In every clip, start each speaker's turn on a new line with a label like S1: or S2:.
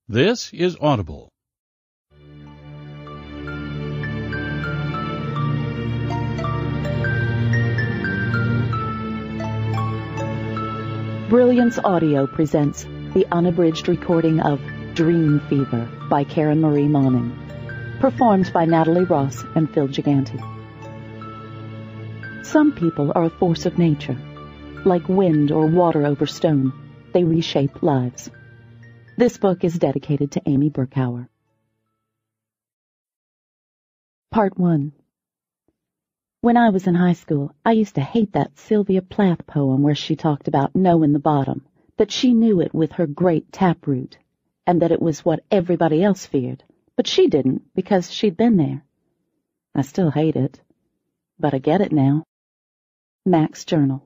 S1: This is Audible.
S2: Brilliance Audio presents the unabridged recording of Dream Fever by Karen Marie Moning, performed by Natalie Ross and Phil Giganti. Some people are a force of nature. Like wind or water over stone, they reshape lives. This book is dedicated to Amy Burkauer. Part 1. When I was in high school, I used to hate that Sylvia Plath poem where she talked about knowing the bottom, that she knew it with her great taproot, and that it was what everybody else feared, but she didn't because she'd been there. I still hate it, but I get it now. Mac's Journal.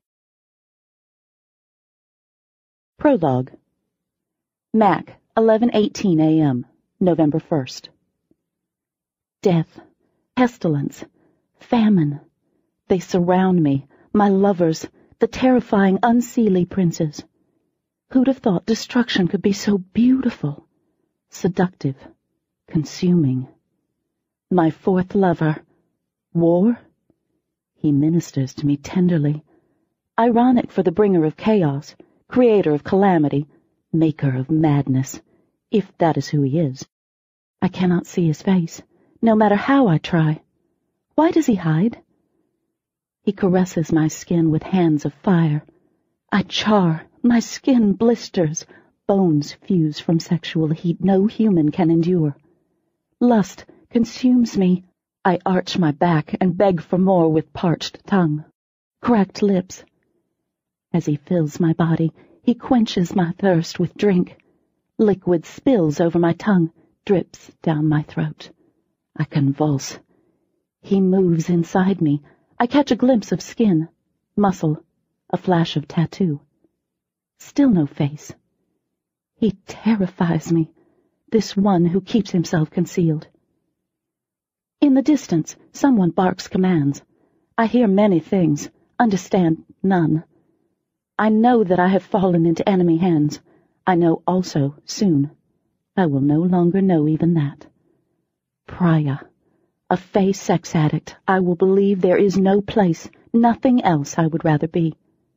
S2: Prologue. Mac, 11:18 a.m., November 1st. Death, pestilence, famine. They surround me, my lovers, the terrifying, unseelie princes. Who'd have thought destruction could be so beautiful, seductive, consuming? My fourth lover, war? He ministers to me tenderly. Ironic for the bringer of chaos, creator of calamity, maker of madness, if that is who he is. I cannot see his face, no matter how I try. Why does he hide? He caresses my skin with hands of fire. I char, my skin blisters, bones fuse from sexual heat no human can endure. Lust consumes me. I arch my back and beg for more with parched tongue, cracked lips. As he fills my body, he quenches my thirst with drink. Liquid spills over my tongue, drips down my throat. I convulse. He moves inside me. I catch a glimpse of skin, muscle, a flash of tattoo. Still no face. He terrifies me, this one who keeps himself concealed. In the distance, someone barks commands. I hear many things, understand none. I know that I have fallen into enemy hands. I know also, soon, I will no longer know even that. Pariah, a fey sex addict, I will believe there is no place, nothing else I would rather be.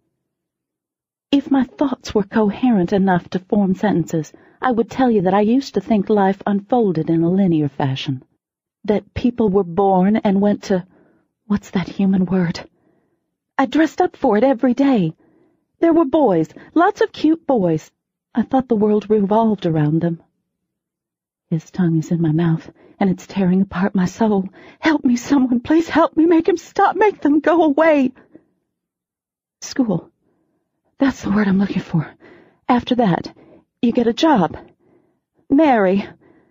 S2: If my thoughts were coherent enough to form sentences, I would tell you that I used to think life unfolded in a linear fashion. That people were born and went to, what's that human word? I dressed up for it every day. There were boys, lots of cute boys. I thought the world revolved around them. His tongue is in my mouth, and it's tearing apart my soul. Help me, someone, please help me. Make him stop. Make them go away. School. That's the word I'm looking for. After that, you get a job. Marry.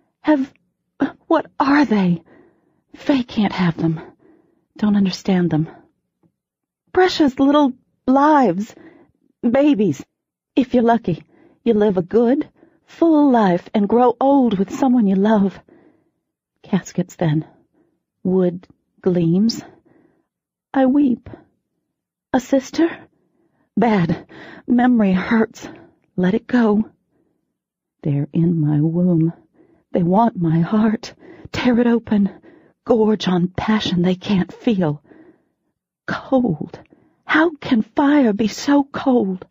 S2: What are they? Faye can't have them. Don't understand them. Precious little lives. Babies. If you're lucky, you live a good, full life and grow old with someone you love. Caskets, then. Wood gleams. I weep. A sister? Bad. Memory hurts. Let it go. They're in my womb. They want my heart. Tear it open. Gorge on passion they can't feel. Cold. How can fire be so cold?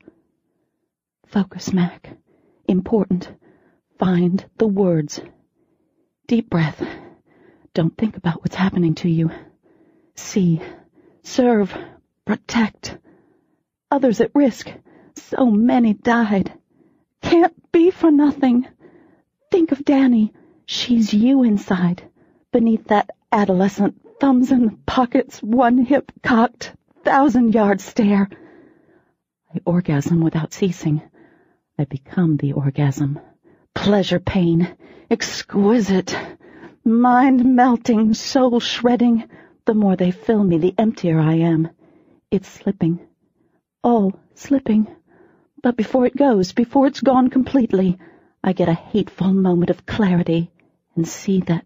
S2: Focus, Mac. Important. Find the words. Deep breath. Don't think about what's happening to you. See. Serve. Protect. Others at risk. So many died. Can't be for nothing. Think of Danny. She's you inside. Beneath that adolescent, thumbs in the pockets, one hip cocked, 1,000-yard stare. I orgasm without ceasing. I become the orgasm. Pleasure pain. Exquisite. Mind-melting, soul-shredding. The more they fill me, the emptier I am. It's slipping. All slipping. But before it goes, before it's gone completely, I get a hateful moment of clarity and see that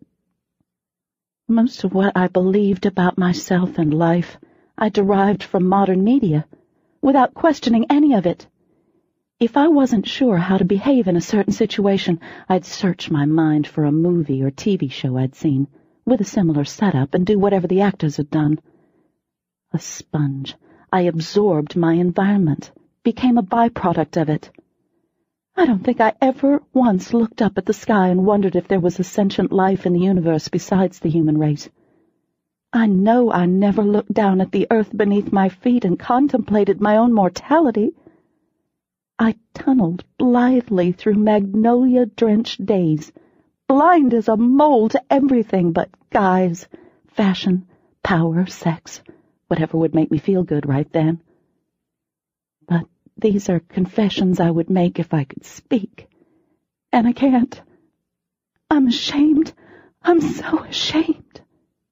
S2: most of what I believed about myself and life I derived from modern media, without questioning any of it. If I wasn't sure how to behave in a certain situation, I'd search my mind for a movie or TV show I'd seen, with a similar setup, and do whatever the actors had done. A sponge, I absorbed my environment, became a byproduct of it. I don't think I ever once looked up at the sky and wondered if there was a sentient life in the universe besides the human race. I know I never looked down at the earth beneath my feet and contemplated my own mortality. I tunneled blithely through magnolia-drenched days, blind as a mole to everything but guys, fashion, power, sex, whatever would make me feel good right then. But these are confessions I would make if I could speak, and I can't. I'm ashamed. I'm so ashamed.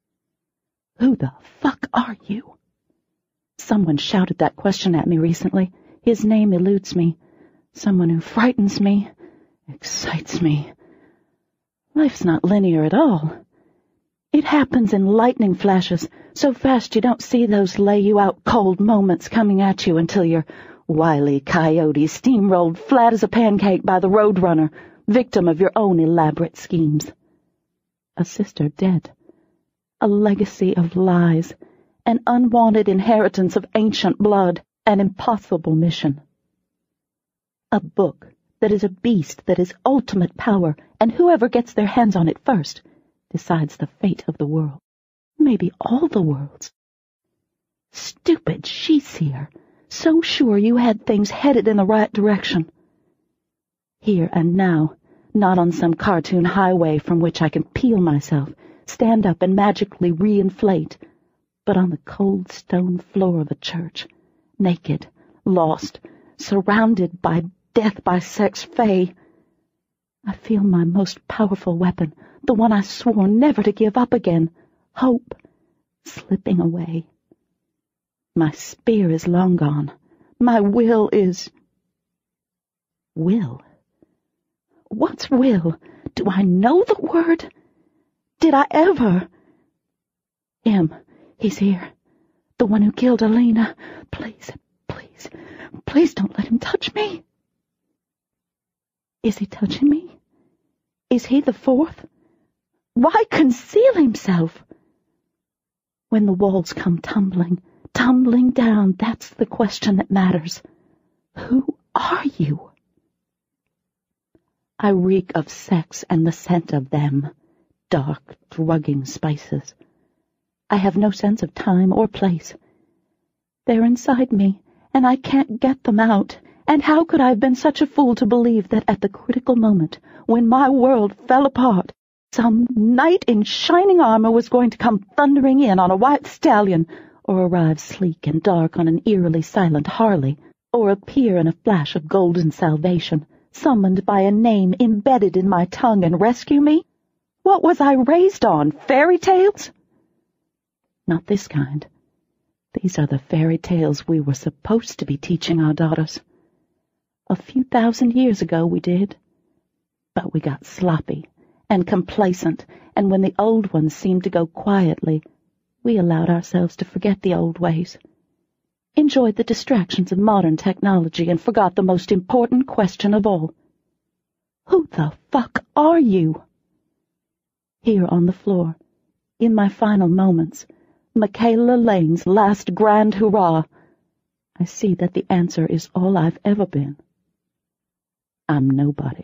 S2: Who the fuck are you? Someone shouted that question at me recently. His name eludes me. Someone who frightens me, excites me. Life's not linear at all. It happens in lightning flashes, so fast you don't see those lay-you-out cold moments coming at you until you're Wile E. Coyote steamrolled flat as a pancake by the roadrunner, victim of your own elaborate schemes. A sister dead. A legacy of lies. An unwanted inheritance of ancient blood. An impossible mission. A book that is a beast that is ultimate power, and whoever gets their hands on it first decides the fate of the world. Maybe all the worlds. Stupid she-seer, so sure you had things headed in the right direction. Here and now, not on some cartoon highway from which I can peel myself, stand up and magically reinflate, but on the cold stone floor of a church, naked, lost, surrounded by death by sex fae. I feel my most powerful weapon, the one I swore never to give up again, hope, slipping away. My spear is long gone. My will is... Will? What's will? Do I know the word? Did I ever? Him, he's here. The one who killed Alina. Please, please, please don't let him touch me. Is he touching me? Is he the fourth? Why conceal himself? When the walls come tumbling down, that's the question that matters. Who are you? I reek of sex and the scent of them, dark, drugging spices. I have no sense of time or place. They're inside me, and I can't get them out. And how could I have been such a fool to believe that at the critical moment, when my world fell apart, some knight in shining armor was going to come thundering in on a white stallion, or arrive sleek and dark on an eerily silent Harley, or appear in a flash of golden salvation, summoned by a name embedded in my tongue and rescue me? What was I raised on, fairy tales? Not this kind. These are the fairy tales we were supposed to be teaching our daughters. A few thousand years ago we did. But we got sloppy and complacent, and when the old ones seemed to go quietly, we allowed ourselves to forget the old ways, enjoyed the distractions of modern technology, and forgot the most important question of all. Who the fuck are you? Here on the floor, in my final moments, Michaela Lane's last grand hurrah, I see that the answer is all I've ever been. I'm nobody.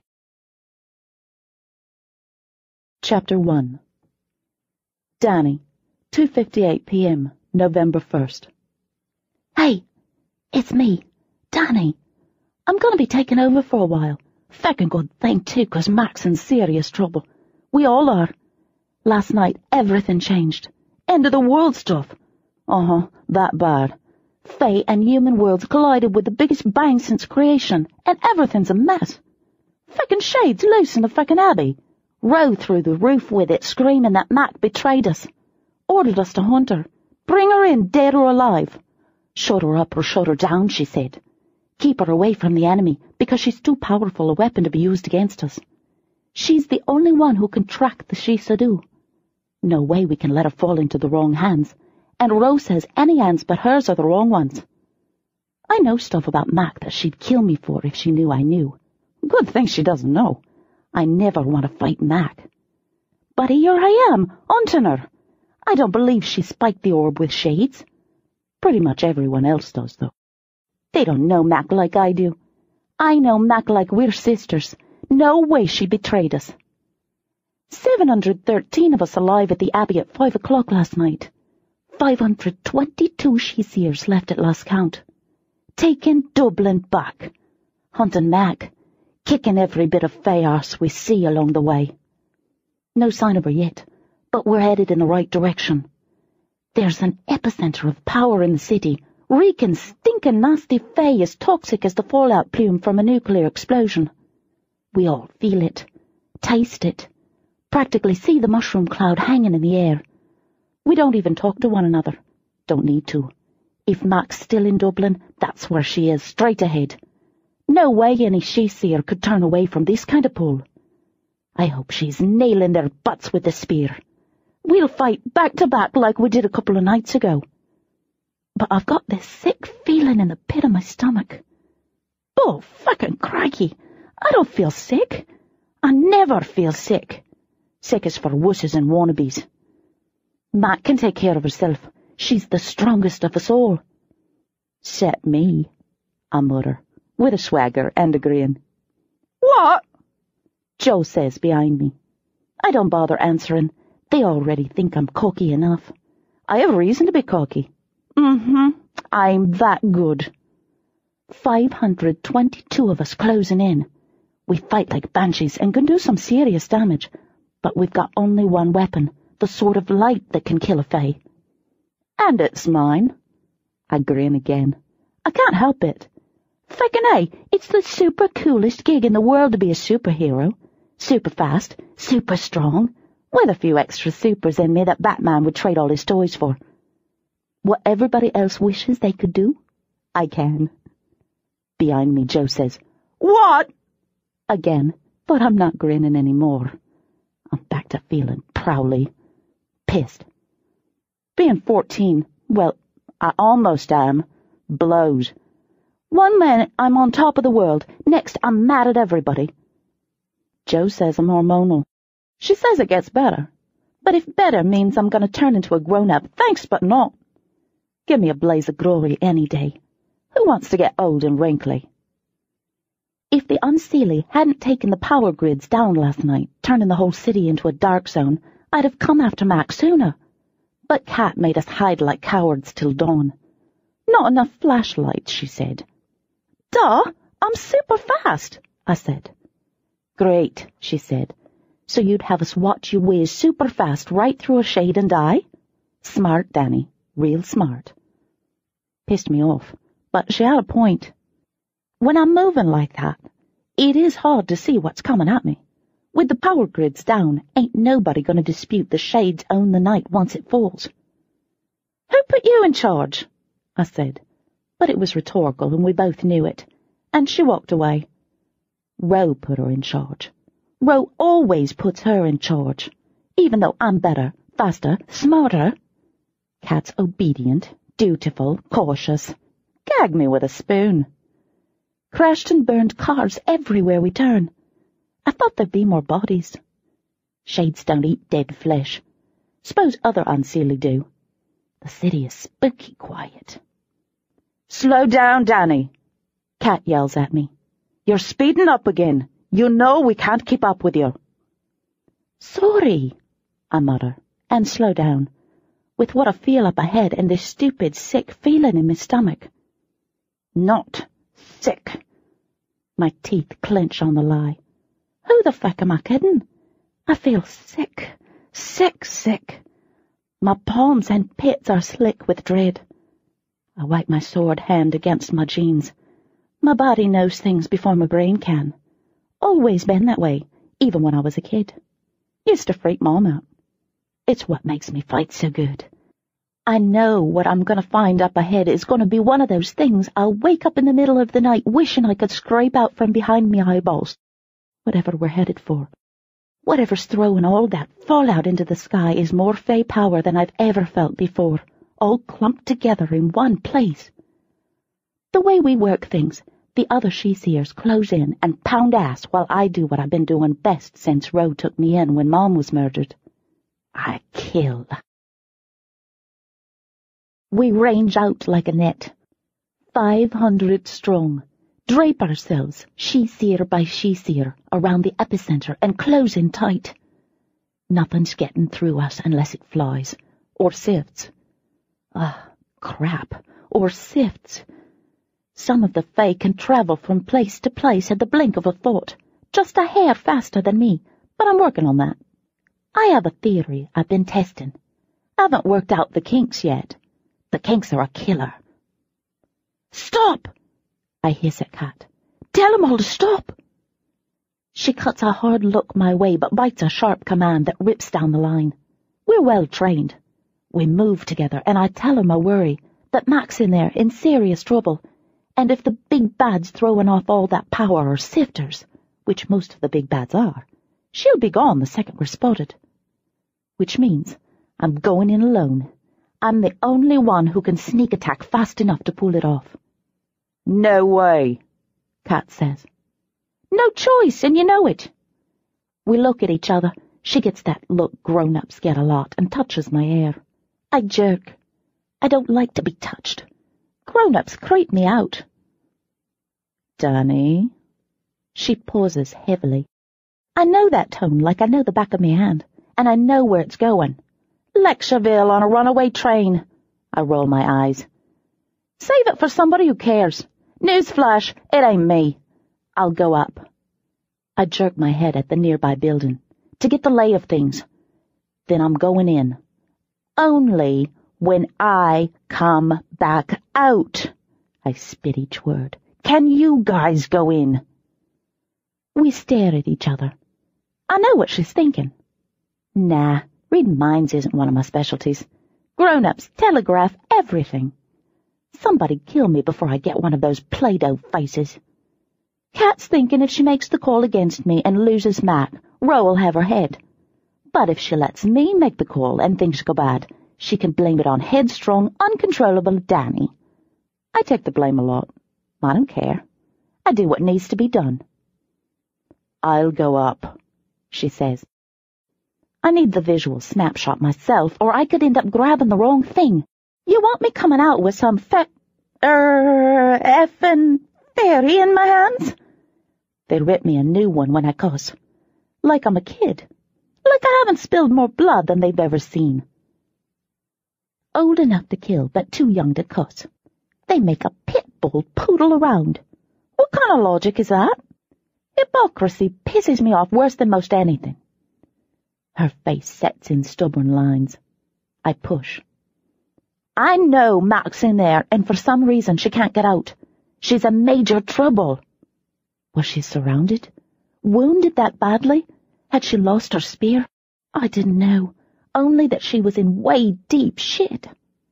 S2: Chapter 1. Danny, 2:58 p.m., November 1st. Hey, it's me, Danny. I'm going to be taking over for a while. Feckin' good thing, too, 'cause Mac's in serious trouble. We all are. Last night, everything changed. End of the world stuff. That bad. Fae and human worlds collided with the biggest bang since creation, and everything's a mess. Feckin' shades loose in the feckin' abbey. Rode through the roof with it, screaming that Mac betrayed us. Ordered us to hunt her. Bring her in, dead or alive. Shut her up or shut her down, she said. Keep her away from the enemy, because she's too powerful a weapon to be used against us. She's the only one who can track the Shisadu. No way we can let her fall into the wrong hands, and Rose says any hands but hers are the wrong ones. I know stuff about Mac that she'd kill me for if she knew I knew. Good thing she doesn't know. I never want to fight Mac. But here I am, hunting her. I don't believe she spiked the orb with shades. Pretty much everyone else does, though. They don't know Mac like I do. I know Mac like we're sisters. No way she betrayed us. 713 of us alive at the Abbey at 5 o'clock last night. 522 she seers left at last count. Taking Dublin back. Hunting Mac. Kicking every bit of fey arse we see along the way. No sign of her yet, but we're headed in the right direction. There's an epicenter of power in the city, reeking, stinking nasty fey as toxic as the fallout plume from a nuclear explosion. We all feel it, taste it, practically see the mushroom cloud hanging in the air. We don't even talk to one another. Don't need to. If Mac's still in Dublin, that's where she is, straight ahead. No way any she-seer could turn away from this kind of pull. I hope she's nailing their butts with the spear. We'll fight back to back like we did a couple of nights ago. But I've got this sick feeling in the pit of my stomach. Oh, fucking crikey. I don't feel sick. I never feel sick. Sick is for wusses and wannabes. Mac can take care of herself. She's the strongest of us all. Except me, I mutter, with a swagger and a grin. What? Joe says behind me. I don't bother answering. They already think I'm cocky enough. I have reason to be cocky. I'm that good. 522 of us closing in. We fight like banshees and can do some serious damage, but we've got only one weapon, the sword of light that can kill a fey. And it's mine. I grin again. I can't help it. Feckin' A, it's the super coolest gig in the world to be a superhero. Super fast, super strong, with a few extra supers in me that Batman would trade all his toys for. What everybody else wishes they could do, I can. Behind me, Joe says, What? Again, but I'm not grinning anymore. I'm back to feeling prowly, pissed. Being 14, well, I almost am, blows. One minute I'm on top of the world, next I'm mad at everybody. Joe says I'm hormonal. She says it gets better. But if better means I'm going to turn into a grown-up, thanks but not. Give me a blaze of glory any day. Who wants to get old and wrinkly? If the Unseelie hadn't taken the power grids down last night, turning the whole city into a dark zone, I'd have come after Mac sooner. But Kat made us hide like cowards till dawn. Not enough flashlights, she said. Duh, I'm super fast, I said. Great, she said. So you'd have us watch you whiz super fast right through a shade and die? Smart, Danny. Real smart. Pissed me off, but she had a point. When I'm moving like that, it is hard to see what's coming at me. With the power grids down, ain't nobody going to dispute the shades own the night once it falls. Who put you in charge? I said, but it was rhetorical and we both knew it, and she walked away. Ro put her in charge. Ro always puts her in charge, even though I'm better, faster, smarter. Kat's obedient, dutiful, cautious. Gag me with a spoon. Crashed and burned cars everywhere we turn. I thought there'd be more bodies. Shades don't eat dead flesh. Suppose other Unseelie do. The city is spooky quiet. Slow down, Danny, Kat yells at me. You're speeding up again. You know we can't keep up with you. Sorry, I mutter, and slow down, with what I feel up ahead and this stupid, sick feeling in my stomach. Not sick. My teeth clench on the lie. Who the feck am I kidding? I feel sick, sick. My palms and pits are slick with dread. I wipe my sword hand against my jeans. My body knows things before my brain can. Always been that way, even when I was a kid. Used to freak Mom out. It's what makes me fight so good. I know what I'm going to find up ahead is going to be one of those things I'll wake up in the middle of the night wishing I could scrape out from behind me eyeballs. Whatever we're headed for, whatever's throwing all that fallout into the sky is more fey power than I've ever felt before, all clumped together in one place. The way we work things, the other she-seers close in and pound ass while I do what I've been doing best since Ro took me in when Mom was murdered. I kill. We range out like a net, 500 strong, drape ourselves, she-seer by she-seer, around the epicenter and close in tight. Nothing's getting through us unless it flies, or sifts. Crap, or sifts. Some of the Fae can travel from place to place at the blink of a thought, just a hair faster than me, but I'm working on that. I have a theory I've been testing. I haven't worked out the kinks yet. The kinks are a killer. Stop! I hiss at Kat. Tell 'em all to stop! She cuts a hard look my way but bites a sharp command that rips down the line. We're well trained. We move together and I tell her my worry, that Mac's in there in serious trouble, and if the big bad's throwing off all that power or sifters, which most of the big bads are, she'll be gone the second we're spotted. Which means I'm going in alone. I'm the only one who can sneak attack fast enough to pull it off. No way, Kat says. No choice, and you know it. We look at each other. She gets that look grown-ups get a lot and touches my hair. I jerk. I don't like to be touched. Grown-ups creep me out. Danny? She pauses heavily. I know that tone like I know the back of my hand, and I know where it's going. Lectureville on a runaway train. I roll my eyes. Save it for somebody who cares. Newsflash, it ain't me. I'll go up. I jerk my head at the nearby building to get the lay of things. Then I'm going in. Only when I come back out. I spit each word. Can you guys go in? We stare at each other. I know what she's thinking. Nah, reading minds isn't one of my specialties. Grown-ups telegraph everything. Somebody kill me before I get one of those Play-Doh faces. Kat's thinking if she makes the call against me and loses Mac, Ro will have her head. But if she lets me make the call and things go bad, she can blame it on headstrong, uncontrollable Danny. I take the blame a lot. I don't care. I do what needs to be done. I'll go up, she says. I need the visual snapshot myself, or I could end up grabbing the wrong thing. You want me coming out with some effing fairy in my hands? They rip me a new one when I cuss. Like I'm a kid. Like I haven't spilled more blood than they've ever seen. Old enough to kill, but too young to cuss. They make a pit bull poodle around. What kind of logic is that? Hypocrisy pisses me off worse than most anything. Her face sets in stubborn lines. I push. I know Mac's in there, and for some reason she can't get out. She's in major trouble. Was she surrounded? Wounded that badly? Had she lost her spear? I didn't know, only that she was in way deep shit.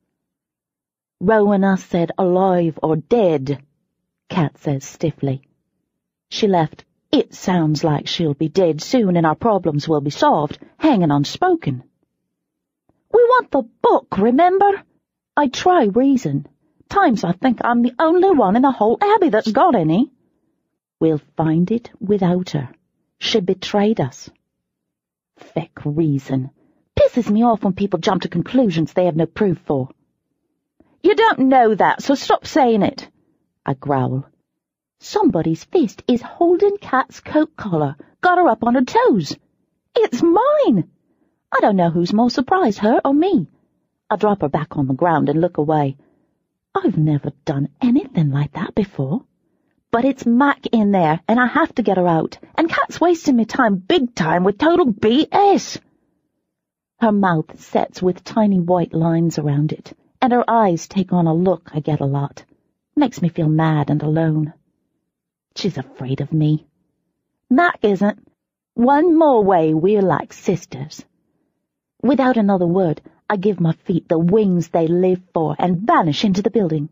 S2: Rowena said alive or dead, Kat says stiffly. She left. It sounds like she'll be dead soon and our problems will be solved, hanging unspoken. We want the book, remember? I try reason. Times I think I'm the only one in the whole abbey that's got any. We'll find it without her. She betrayed us. Feck reason. Pisses me off when people jump to conclusions they have no proof for. You don't know that, so stop saying it, I growl. Somebody's fist is holding Kat's coat collar, got her up on her toes. It's mine. I don't know who's more surprised, her or me. I drop her back on the ground and look away. I've never done anything like that before. But it's Mac in there, and I have to get her out, and Kat's wasting me time big time with total BS. Her mouth sets with tiny white lines around it, and her eyes take on a look I get a lot. Makes me feel mad and alone. She's afraid of me. Mac isn't. One more way we're like sisters. Without another word, I give my feet the wings they live for and vanish into the building.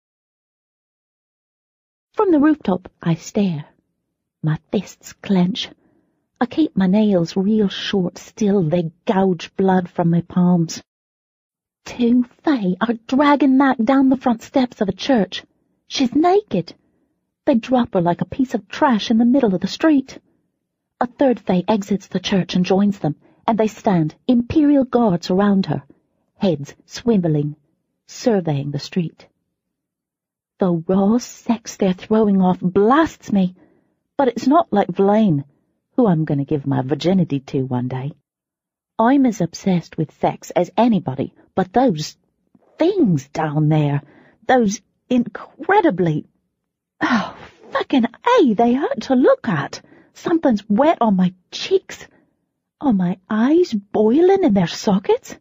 S2: From the rooftop, I stare. My fists clench. I keep my nails real short still. They gouge blood from my palms. Two Fae are dragging Mac down the front steps of a church. She's naked. They drop her like a piece of trash in the middle of the street. A third Fae exits the church and joins them, and they stand, imperial guards around her, heads swiveling, surveying the street. The raw sex they're throwing off blasts me, but it's not like Vlaine, who I'm going to give my virginity to one day. I'm as obsessed with sex as anybody, but those things down there, those incredibly... Oh, fucking A, they hurt to look at. Something's wet on my cheeks. Are my eyes boiling in their sockets?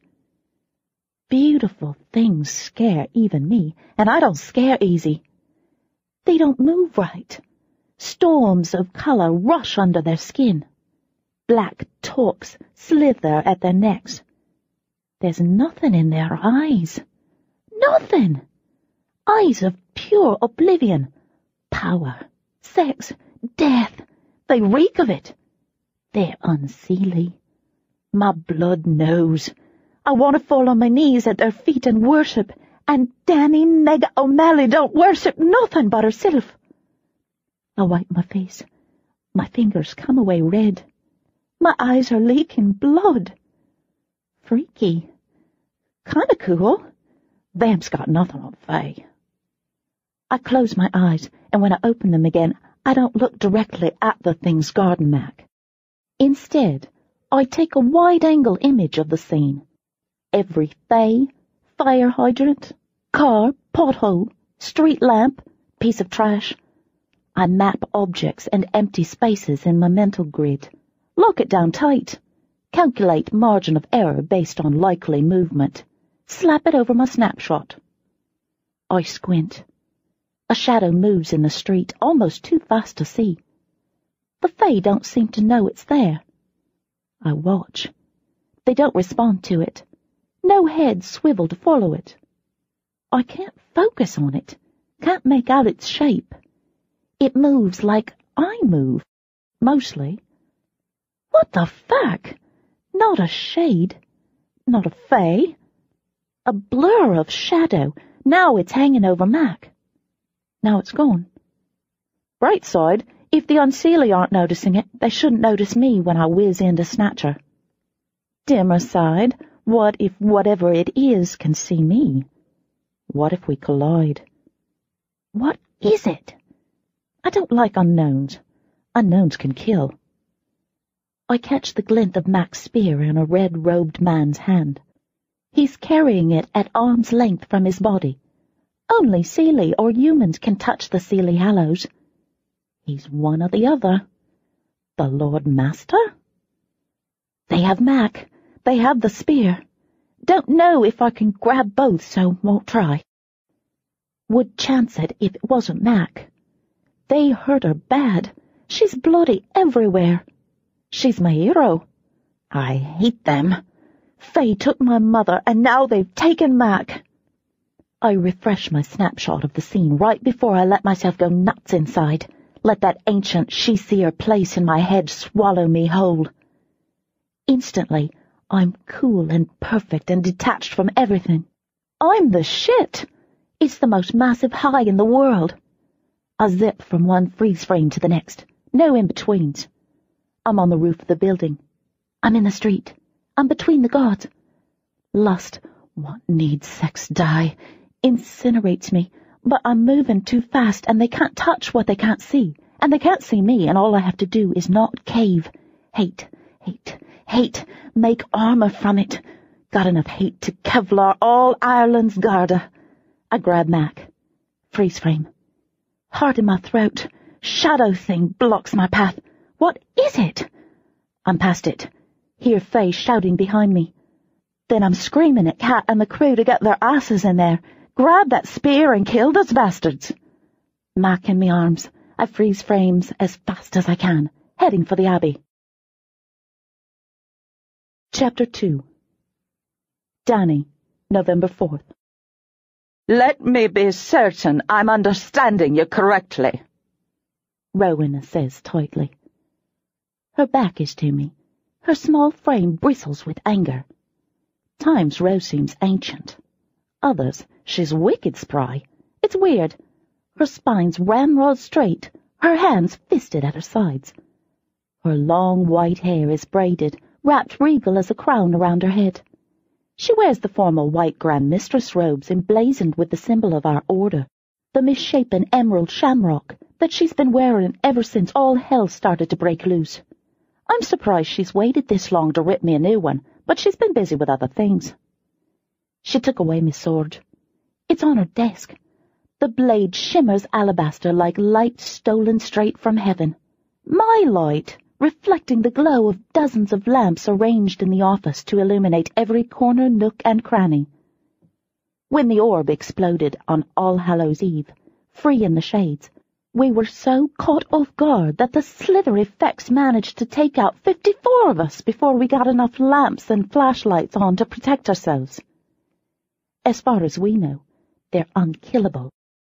S2: Beautiful things scare even me, and I don't scare easy. They don't move right. Storms of color rush under their skin. Black torques slither at their necks. There's nothing in their eyes. Nothing. Eyes of pure oblivion. Power, sex, death. They reek of it. They're unseelie. My blood knows. I want to fall on my knees at their feet and worship, and Danny Nega O'Malley don't worship nothing but herself. I wipe my face. My fingers come away red. My eyes are leaking blood. Freaky. Kinda cool. Vam's got nothing on Faye. I close my eyes, and when I open them again, I don't look directly at the thing's garden Mac. Instead, I take a wide-angle image of the scene. Every Fae, fire hydrant, car, pothole, street lamp, piece of trash. I map objects and empty spaces in my mental grid. Lock it down tight. Calculate margin of error based on likely movement. Slap it over my snapshot. I squint. A shadow moves in the street, almost too fast to see. The Fae don't seem to know it's there. I watch. They don't respond to it. No heads swivel to follow it. I can't focus on it. Can't make out its shape. It moves like I move. Mostly. What the fuck? Not a shade. Not a Fae. A blur of shadow. Now it's hanging over Mac. Now it's gone. Bright side, if the Unseelie aren't noticing it, they shouldn't notice me when I whiz in to snatch her. Dimmer side, what if whatever it is can see me? What if we collide? What is it? I don't like unknowns. Unknowns can kill. I catch the glint of Mac's spear in a red-robed man's hand. He's carrying it at arm's length from his body. Only Seelie or humans can touch the Seelie Hallows. He's one or the other. The Lord Master? They have Mac. They have the spear. Don't know if I can grab both, so won't try. Would chance it if it wasn't Mac. They hurt her bad. She's bloody everywhere. She's my hero. I hate them. Faye took my mother, and now they've taken Mac. I refresh my snapshot of the scene right before I let myself go nuts inside. Let that ancient she-seer place in my head swallow me whole. Instantly, I'm cool and perfect and detached from everything. I'm the shit. It's the most massive high in the world. I zip from one freeze frame to the next. No in-betweens. I'm on the roof of the building. I'm in the street. I'm between the gods. Lust, what needs sex die, incinerates me, but I'm moving too fast and they can't touch what they can't see, and they can't see me, and all I have to do is not cave. Hate, hate, hate, make armor from it. Got enough hate to Kevlar all Ireland's Garda. I grab Mac. Freeze frame. Heart in my throat. Shadow thing blocks my path. What is it? I'm past it. Hear Faye shouting behind me. Then I'm screaming at Cat and the crew to get their asses in there. Grab that spear and kill those bastards. Mac in me arms. I freeze frames as fast as I can, heading for the Abbey. Chapter 2. Danny, November 4th.
S1: Let me be certain I'm understanding you correctly,
S2: Rowena says tightly. Her back is to me. Her small frame bristles with anger. Times Rose seems ancient. Others, she's wicked spry. It's weird. Her spine's ramrod straight, her hands fisted at her sides. Her long white hair is braided, wrapped regal as a crown around her head. She wears the formal white Grand Mistress robes emblazoned with the symbol of our order, the misshapen emerald shamrock that she's been wearing ever since all hell started to break loose. I'm surprised she's waited this long to rip me a new one, but she's been busy with other things. She took away my sword. It's on her desk. The blade shimmers alabaster like light stolen straight from heaven. My light, reflecting the glow of dozens of lamps arranged in the office to illuminate every corner, nook, and cranny. When the orb exploded on All Hallows Eve, free in the shades, we were so caught off guard that the slither effects managed to take out 54 of us before we got enough lamps and flashlights on to protect ourselves. As far as we know, they're unkillable.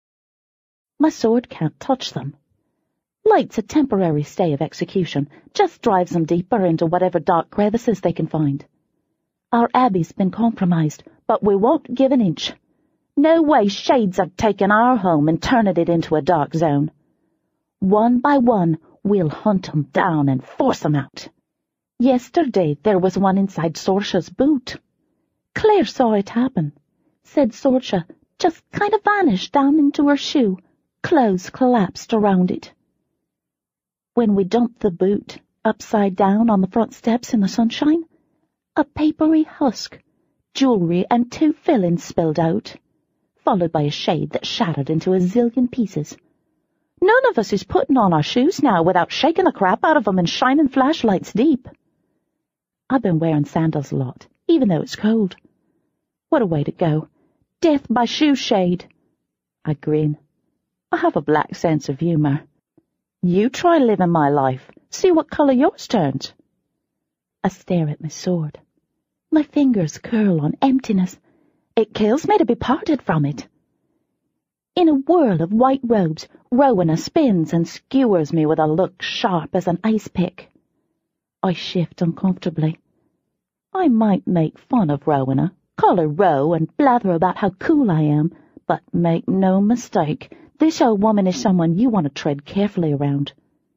S2: My sword can't touch them. Light's a temporary stay of execution, just drives them deeper into whatever dark crevices they can find. Our abbey's been compromised, but we won't give an inch. No way shades have taken our home and turned it into a dark zone. One by one, we'll hunt 'em down and force 'em out. Yesterday there was one inside Sorcia's boot. Claire saw it happen. Said Sorcia just kind of vanished down into her shoe, clothes collapsed around it. When we dumped the boot upside down on the front steps in the sunshine, a papery husk, jewelry and 2 fillings spilled out, followed by a shade that shattered into a zillion pieces. None of us is putting on our shoes now without shaking the crap out of 'em and shining flashlights deep. I've been wearing sandals a lot, even though it's cold. What a way to go. Death by shoe shade. I grin. I have a black sense of humour. You try living my life. See what colour yours turns. I stare at my sword. My fingers curl on emptiness. It kills me to be parted from it. In a whirl of white robes, Rowena spins and skewers me with a look sharp as an ice pick. I shift uncomfortably. I might make fun of Rowena, call her Row, and blather about how cool I am, but make no mistake, this old woman is someone you want to tread carefully around.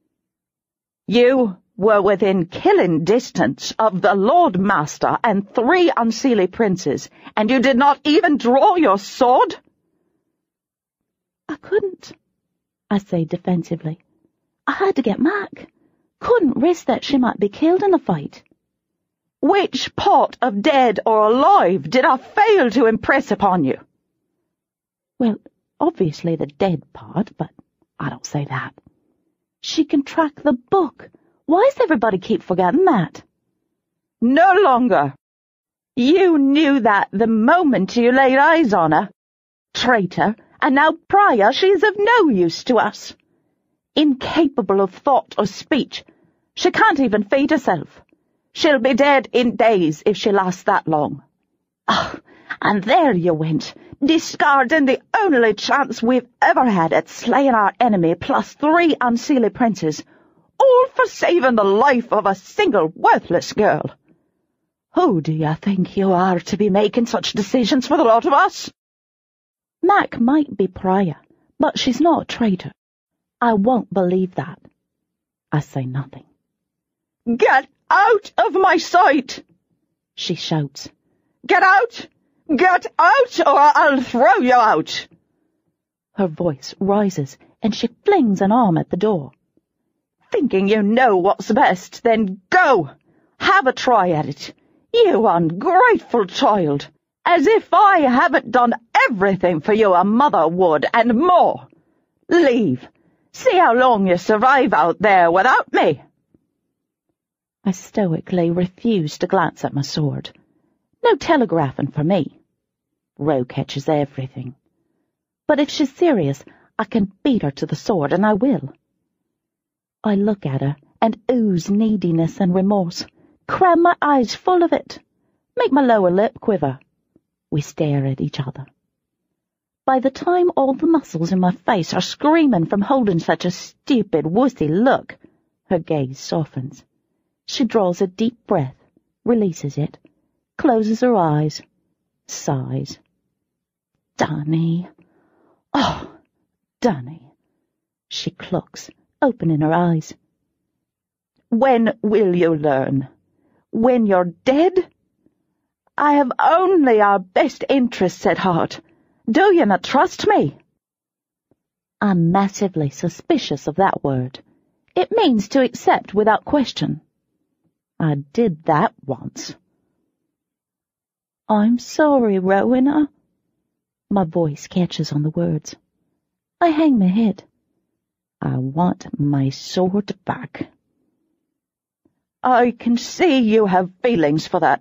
S1: You were within killing distance of the Lord Master and 3 unseelie princes, and you did not even draw your sword?
S2: I couldn't, I say defensively. I had to get Mac. Couldn't risk that she might be killed in the fight.
S1: Which part of dead or alive did I fail to impress upon you?
S2: Well, obviously the dead part, but I don't say that. She can track the book. Why does everybody keep forgetting that?
S1: No longer. You knew that the moment you laid eyes on her. Traitor, and now prior she is of no use to us. Incapable of thought or speech, she can't even feed herself. She'll be dead in days if she lasts that long. Oh, and there you went, discarding the only chance we've ever had at slaying our enemy plus 3 unseelie princes, all for saving the life of a single worthless girl. Who do you think you are to be making such decisions for the lot of us?
S2: Mac might be prior, but she's not a traitor. I won't believe that. I say nothing.
S1: Get out of my sight!
S2: She shouts.
S1: Get out! Get out, or I'll throw you out!
S2: Her voice rises, and she flings an arm at the door.
S1: Thinking you know what's best, then go! Have a try at it, you ungrateful child! As if I haven't done everything for you a mother would, and more! Leave! See how long you survive out there without me!
S2: I stoically refuse to glance at my sword. No telegraphing for me. Row catches everything. But if she's serious, I can beat her to the sword, and I will. I look at her and ooze neediness and remorse, cram my eyes full of it, make my lower lip quiver. We stare at each other. By the time all the muscles in my face are screaming from holding such a stupid, wussy look, her gaze softens. She draws a deep breath, releases it, closes her eyes, sighs. Danny. Oh, Danny, she clucks, opening her eyes.
S1: When will you learn? When you're dead? I have only our best interests at heart. Do you not trust me?
S2: I'm massively suspicious of that word. It means to accept without question. I did that once. I'm sorry, Rowena. My voice catches on the words. I hang my head. I want my sword back.
S1: I can see you have feelings for that.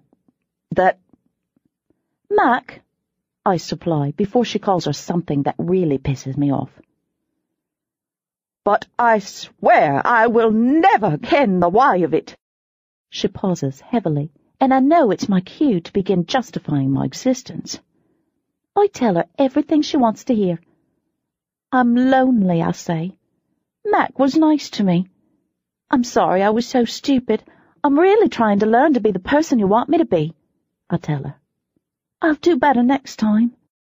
S2: Mac, I supply before she calls her something that really pisses me off.
S1: But I swear I will never ken the why of it.
S2: She pauses heavily, and I know it's my cue to begin justifying my existence. I tell her everything she wants to hear. I'm lonely, I say. Mac was nice to me. I'm sorry I was so stupid. I'm really trying to learn to be the person you want me to be, I tell her. I'll do better next time.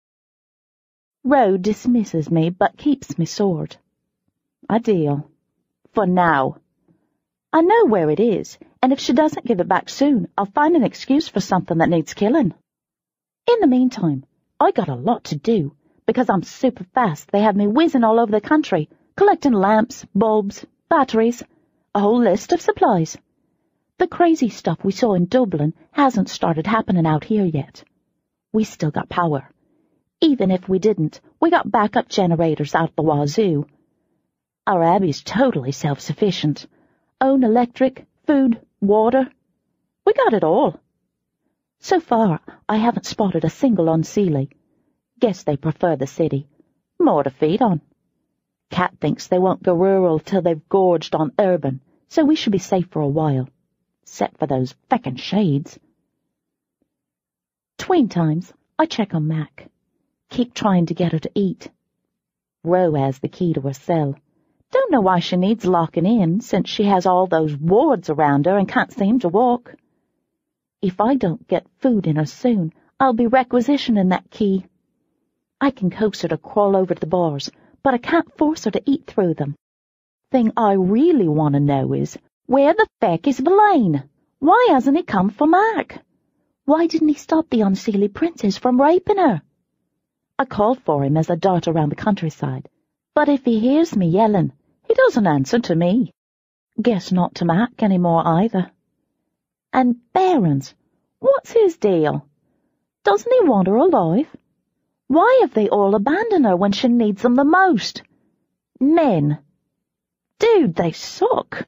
S2: Ro dismisses me but keeps me sword. I deal. For now. I know where it is, and if she doesn't give it back soon, I'll find an excuse for something that needs killing. In the meantime, I got a lot to do. Because I'm super fast, they have me whizzing all over the country, collecting lamps, bulbs, batteries, a whole list of supplies. The crazy stuff we saw in Dublin hasn't started happening out here yet. We still got power. Even if we didn't, we got backup generators out the wazoo. Our Abbey's totally self-sufficient. Own electric, food, water. We got it all. So far, I haven't spotted a single unseelie. Guess they prefer the city. More to feed on. Cat thinks they won't go rural till they've gorged on urban, so we should be safe for a while. Except for those feckin' shades. Tween times, I check on Mac. Keep trying to get her to eat. Ro has the key to her cell. Don't know why she needs locking in, since she has all those wards around her and can't seem to walk. If I don't get food in her soon, I'll be requisitioning that key. I can coax her to crawl over to the bars, but I can't force her to eat through them. Thing I really want to know is, where the feck is Verlaine? Why hasn't he come for Mac? Why didn't he stop the unseelie princess from raping her? I called for him as I dart around the countryside, but if he hears me yelling, he doesn't answer to me. Guess not to Mac anymore either. And Behrens, what's his deal? Doesn't he want her alive? Why have they all abandoned her when she needs them the most? Men. Dude, they suck.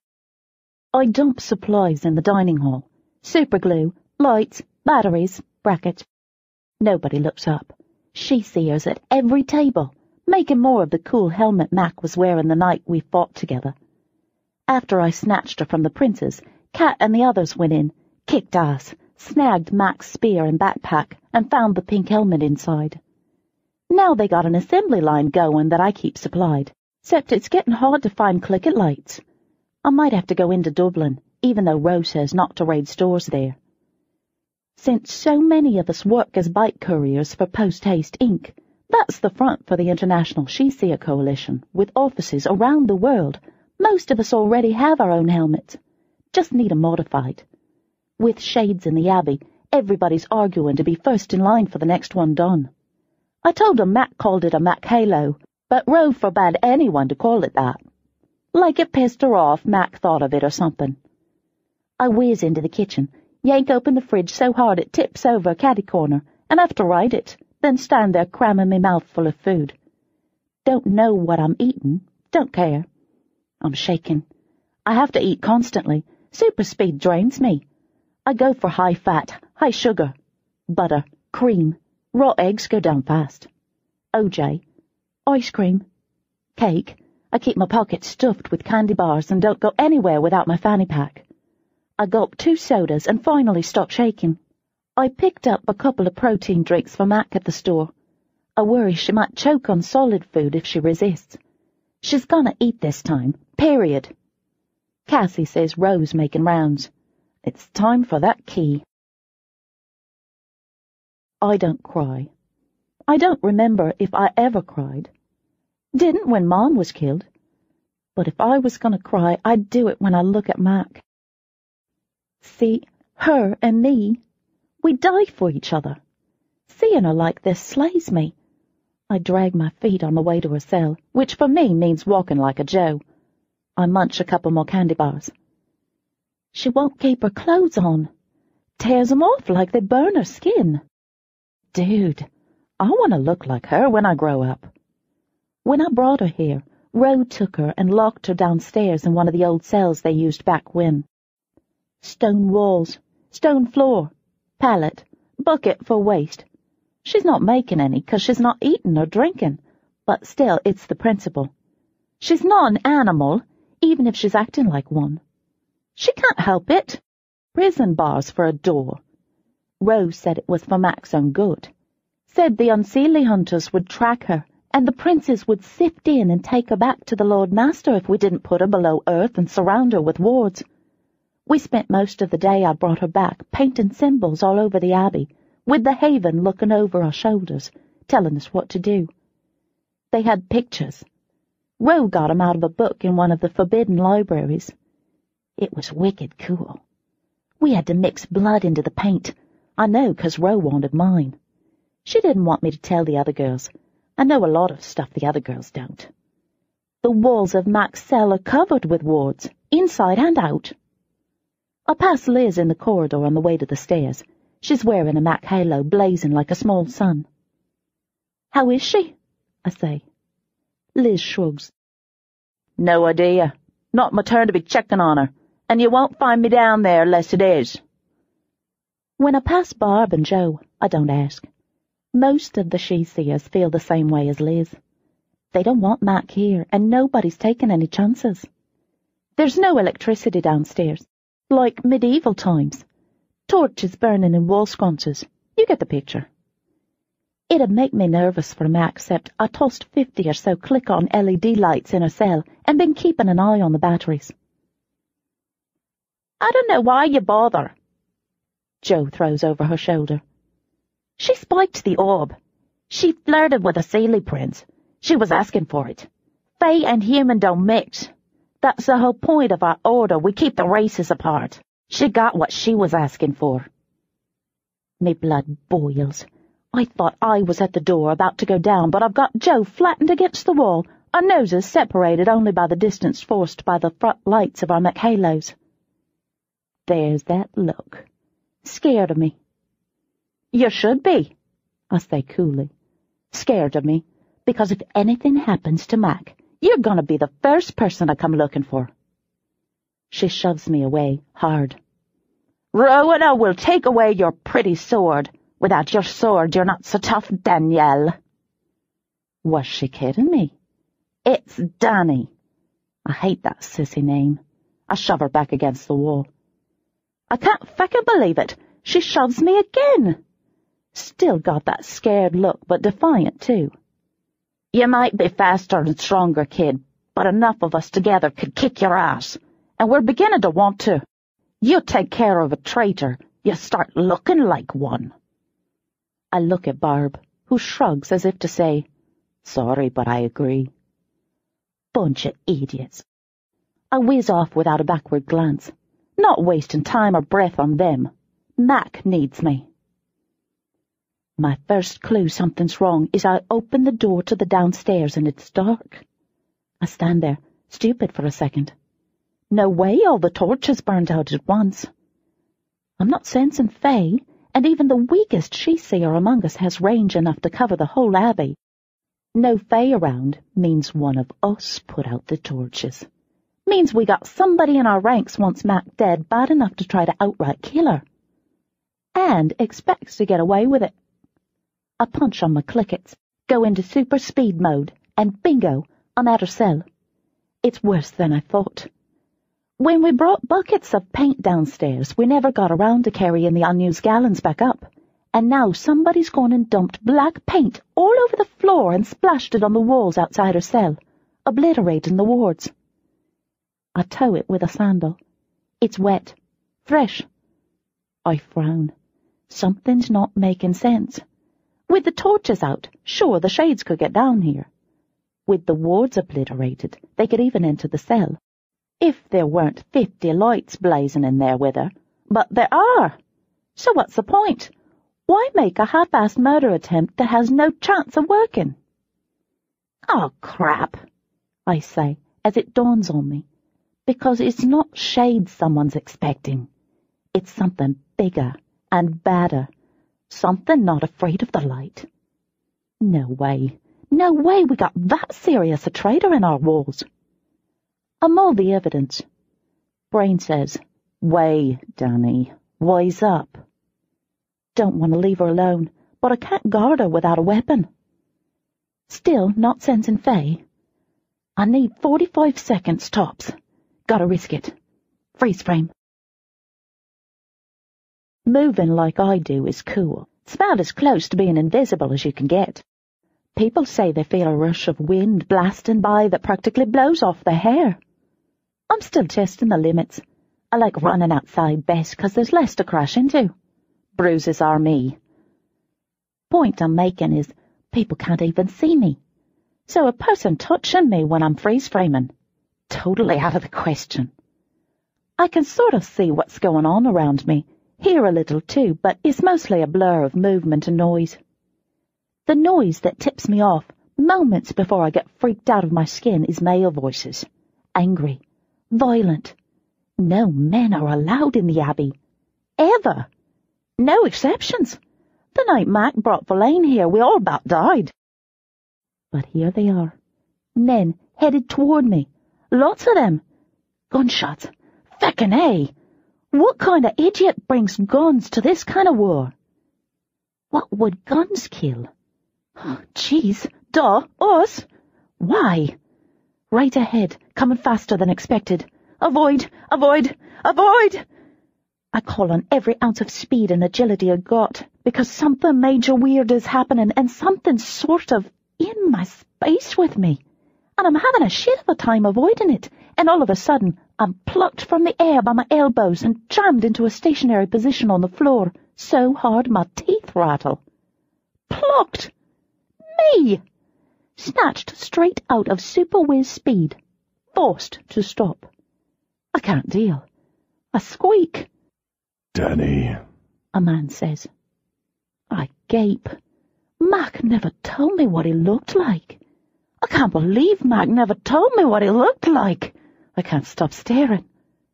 S2: I dump supplies in the dining hall. Superglue, lights, batteries, brackets. Nobody looks up. She sees at every table, making more of the cool helmet Mac was wearing the night we fought together. After I snatched her from the princes, Cat and the others went in, kicked ass, snagged Mac's spear and backpack, and found the pink helmet inside. Now they got an assembly line going that I keep supplied, except it's getting hard to find clicket lights. I might have to go into Dublin, even though Ro says not to raid stores there. Since so many of us work as bike couriers for Post Haste Inc., that's the front for the International She-Seer Coalition, with offices around the world. Most of us already have our own helmets. Just need 'em modified. With shades in the Abbey, everybody's arguing to be first in line for the next one done. I told her Mac called it a Mac Halo, but Ro forbade anyone to call it that. Like it pissed her off Mac thought of it or something. I whiz into the kitchen, yank open the fridge so hard it tips over a catty corner, and have to ride it, then stand there cramming me mouth full of food. Don't know what I'm eating, don't care. I'm shaking. I have to eat constantly. Super speed drains me. I go for high fat, high sugar, butter, cream. Raw eggs go down fast. OJ, ice cream, cake. I keep my pockets stuffed with candy bars and don't go anywhere without my fanny pack. I gulp 2 sodas and finally stop shaking. I picked up a couple of protein drinks for Mac at the store. I worry she might choke on solid food if she resists. She's gonna eat this time, period. Cassie says Ro's making rounds. It's time for that key. I don't cry. I don't remember if I ever cried. Didn't when Mom was killed. But if I was going to cry, I'd do it when I look at Mac. See, her and me, we die for each other. Seeing her like this slays me. I drag my feet on the way to her cell, which for me means walking like a Joe. I munch a couple more candy bars. She won't keep her clothes on. Tears 'em off like they burn her skin. Dude, I want to look like her when I grow up. When I brought her here, Roe took her and locked her downstairs in one of the old cells they used back when. Stone walls, stone floor, pallet, bucket for waste. She's not making any 'cause she's not eating or drinking, but still it's the principle. She's not an animal, even if she's acting like one. She can't help it. Prison bars for a door. Rose said it was for Mac's own good. Said the unseelie hunters would track her, and the princes would sift in and take her back to the Lord Master if we didn't put her below earth and surround her with wards. We spent most of the day I brought her back, painting symbols all over the abbey, with the Haven looking over our shoulders, telling us what to do. They had pictures. Roe got 'em out of a book in one of the forbidden libraries. It was wicked cool. We had to mix blood into the paint. I know 'cause Roe wanted mine. She didn't want me to tell the other girls. I know a lot of stuff the other girls don't. The walls of Mac's cell are covered with wards, inside and out. I passed Liz in the corridor on the way to the stairs. She's wearing a Mac halo blazing like a small sun. "How is she?" I say. Liz shrugs. "No idea. Not my turn to be checking on her, and you won't find me down there unless it is." When I pass Barb and Joe, I don't ask. Most of the she-seers feel the same way as Liz. They don't want Mac here, and nobody's taking any chances. There's no electricity downstairs, like medieval times. Torches burning in wall sconces. You get the picture. It'd make me nervous for Mac, except I tossed 50 or so click-on LED lights in her cell and been keeping an eye on the batteries. "I don't know why you bother," Joe throws over her shoulder. "She spiked the orb. She flirted with a Seelie prince. She was asking for it. Fae and human don't mix. That's the whole point of our order. We keep the races apart. She got what she was asking for." Me blood boils. I thought I was at the door about to go down, but I've got Joe flattened against the wall, our noses separated only by the distance forced by the front lights of our McHalos. There's that look. Scared of me. "You should be," I say coolly. "Scared of me, because if anything happens to Mac, you're going to be the first person I come looking for." She shoves me away, hard. "Rowena will take away your pretty sword. Without your sword, you're not so tough, Danielle." Was she kidding me? It's Danny. I hate that sissy name. I shove her back against the wall. I can't fucking believe it. She shoves me again. Still got that scared look, but defiant, too. "You might be faster and stronger, kid, but enough of us together could kick your ass, and we're beginning to want to. You take care of a traitor, you start looking like one." I look at Barb, who shrugs as if to say, "Sorry, but I agree." Bunch of idiots. I whiz off without a backward glance, not wasting time or breath on them. Mac needs me. My first clue something's wrong is I open the door to the downstairs and it's dark. I stand there, stupid for a second. No way all the torches burned out at once. I'm not sensing Fae, and even the weakest she-seer among us has range enough to cover the whole abbey. No Fae around means one of us put out the torches. Means we got somebody in our ranks wants Mac dead bad enough to try to outright kill her. And expects to get away with it. I punch on my clickets, go into super speed mode, and bingo, I'm at her cell. It's worse than I thought. When we brought buckets of paint downstairs, we never got around to carrying the unused gallons back up, and now somebody's gone and dumped black paint all over the floor and splashed it on the walls outside her cell, obliterating the wards. I tow it with a sandal. It's wet, fresh. I frown. Something's not making sense. With the torches out, sure the shades could get down here. With the wards obliterated, they could even enter the cell. If there weren't 50 lights blazing in there with her. But there are. So what's the point? Why make a half-assed murder attempt that has no chance of working? Oh, crap, I say, as it dawns on me. Because it's not shade someone's expecting. It's something bigger and badder. Something not afraid of the light. No way we got that serious a traitor in our walls. I mull the evidence. Brain says, "Way, Danny, wise up." Don't want to leave her alone, but I can't guard her without a weapon. Still not sensing Faye. I need 45 seconds tops. Gotta risk it. Freeze frame. Moving like I do is cool. It's about as close to being invisible as you can get. People say they feel a rush of wind blasting by that practically blows off their hair. I'm still testing the limits. I like running outside best because there's less to crash into. Bruises are me. Point I'm making is people can't even see me. So a person touching me when I'm freeze-framing, totally out of the question. I can sort of see what's going on around me, hear a little too, but it's mostly a blur of movement and noise. The noise that tips me off moments before I get freaked out of my skin is male voices. Angry. Violent. No men are allowed in the Abbey. Ever. No exceptions. The night Mac brought Verlaine here, we all about died. But here they are. Men headed toward me. Lots of them. Gunshots. Feckin' A. What kind of idiot brings guns to this kind of war? What would guns kill? Oh, jeez. Duh. Us. Why? Right ahead, coming faster than expected. Avoid! Avoid! Avoid! I call on every ounce of speed and agility I got, because something major weird is happening and something's sort of in my space with me. And I'm having a shit of a time avoiding it, and all of a sudden I'm plucked from the air by my elbows and jammed into a stationary position on the floor, so hard my teeth rattle. Plucked! Me! Snatched straight out of super whiz speed. Forced to stop. I can't deal. I squeak.
S3: "Danny,"
S2: a man says. I gape. Mac never told me what he looked like. I can't believe Mac never told me what he looked like. I can't stop staring.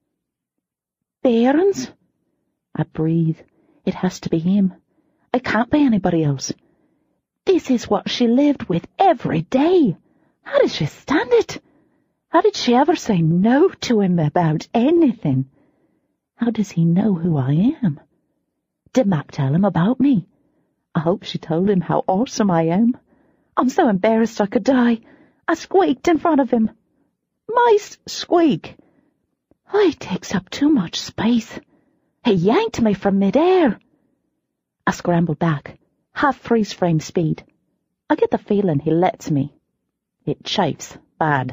S2: Behrens? I breathe. It has to be him. It can't be anybody else. This is what she lived with every day. How did she stand it? How did she ever say no to him about anything? How does he know who I am? Did Mac tell him about me? I hope she told him how awesome I am. I'm so embarrassed I could die. I squeaked in front of him. My squeak. He takes up too much space. He yanked me from midair. I scramble back, half freeze-frame speed. I get the feeling he lets me. It chafes bad.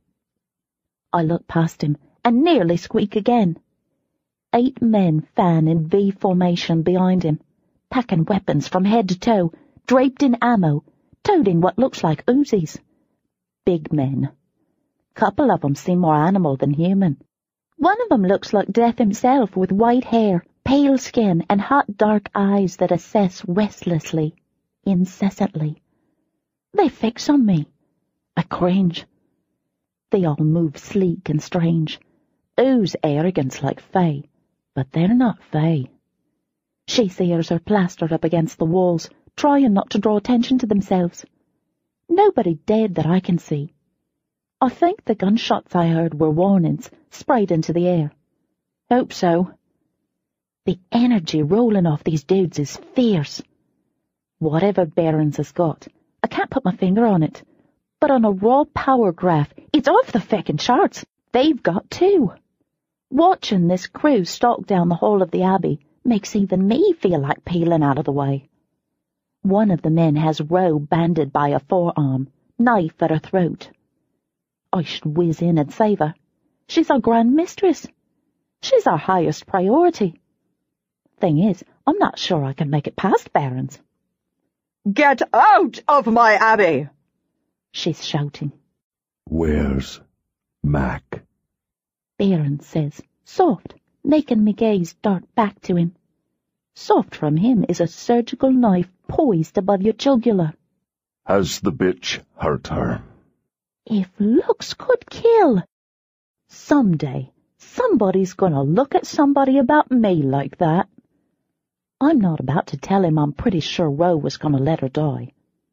S2: I look past him and nearly squeak again. 8 men fan in V formation behind him, packing weapons from head to toe, draped in ammo, toting what looks like Uzis. Big men. Couple of them seem more animal than human. One of them looks like Death himself, with white hair, pale skin, and hot dark eyes that assess restlessly, incessantly. They fix on me. I cringe. They all move sleek and strange, ooze arrogance like Faye, but they're not Faye. Sheath ears are plastered up against the walls, trying not to draw attention to themselves. Nobody dead that I can see. I think the gunshots I heard were warnings, sprayed into the air. Hope so. The energy rolling off these dudes is fierce. Whatever Behrens has got, I can't put my finger on it, but on a raw power graph, it's off the feckin' charts. They've got 2. Watching this crew stalk down the hall of the Abbey makes even me feel like peeling out of the way. One of the men has Roe banded by a forearm, knife at her throat. I should whiz in and save her. She's our grand mistress. She's our highest priority. Thing is, I'm not sure I can make it past Behrens.
S1: "Get out of my Abbey!"
S2: she's shouting.
S3: Where's Mac?
S2: Behrens says, soft, making me gaze dart back to him. Soft from him is a surgical knife poised above your jugular.
S3: Has the bitch hurt her?
S2: If looks could kill. Someday, somebody's gonna look at somebody about me like that. I'm not about to tell him I'm pretty sure Ro was gonna let her die.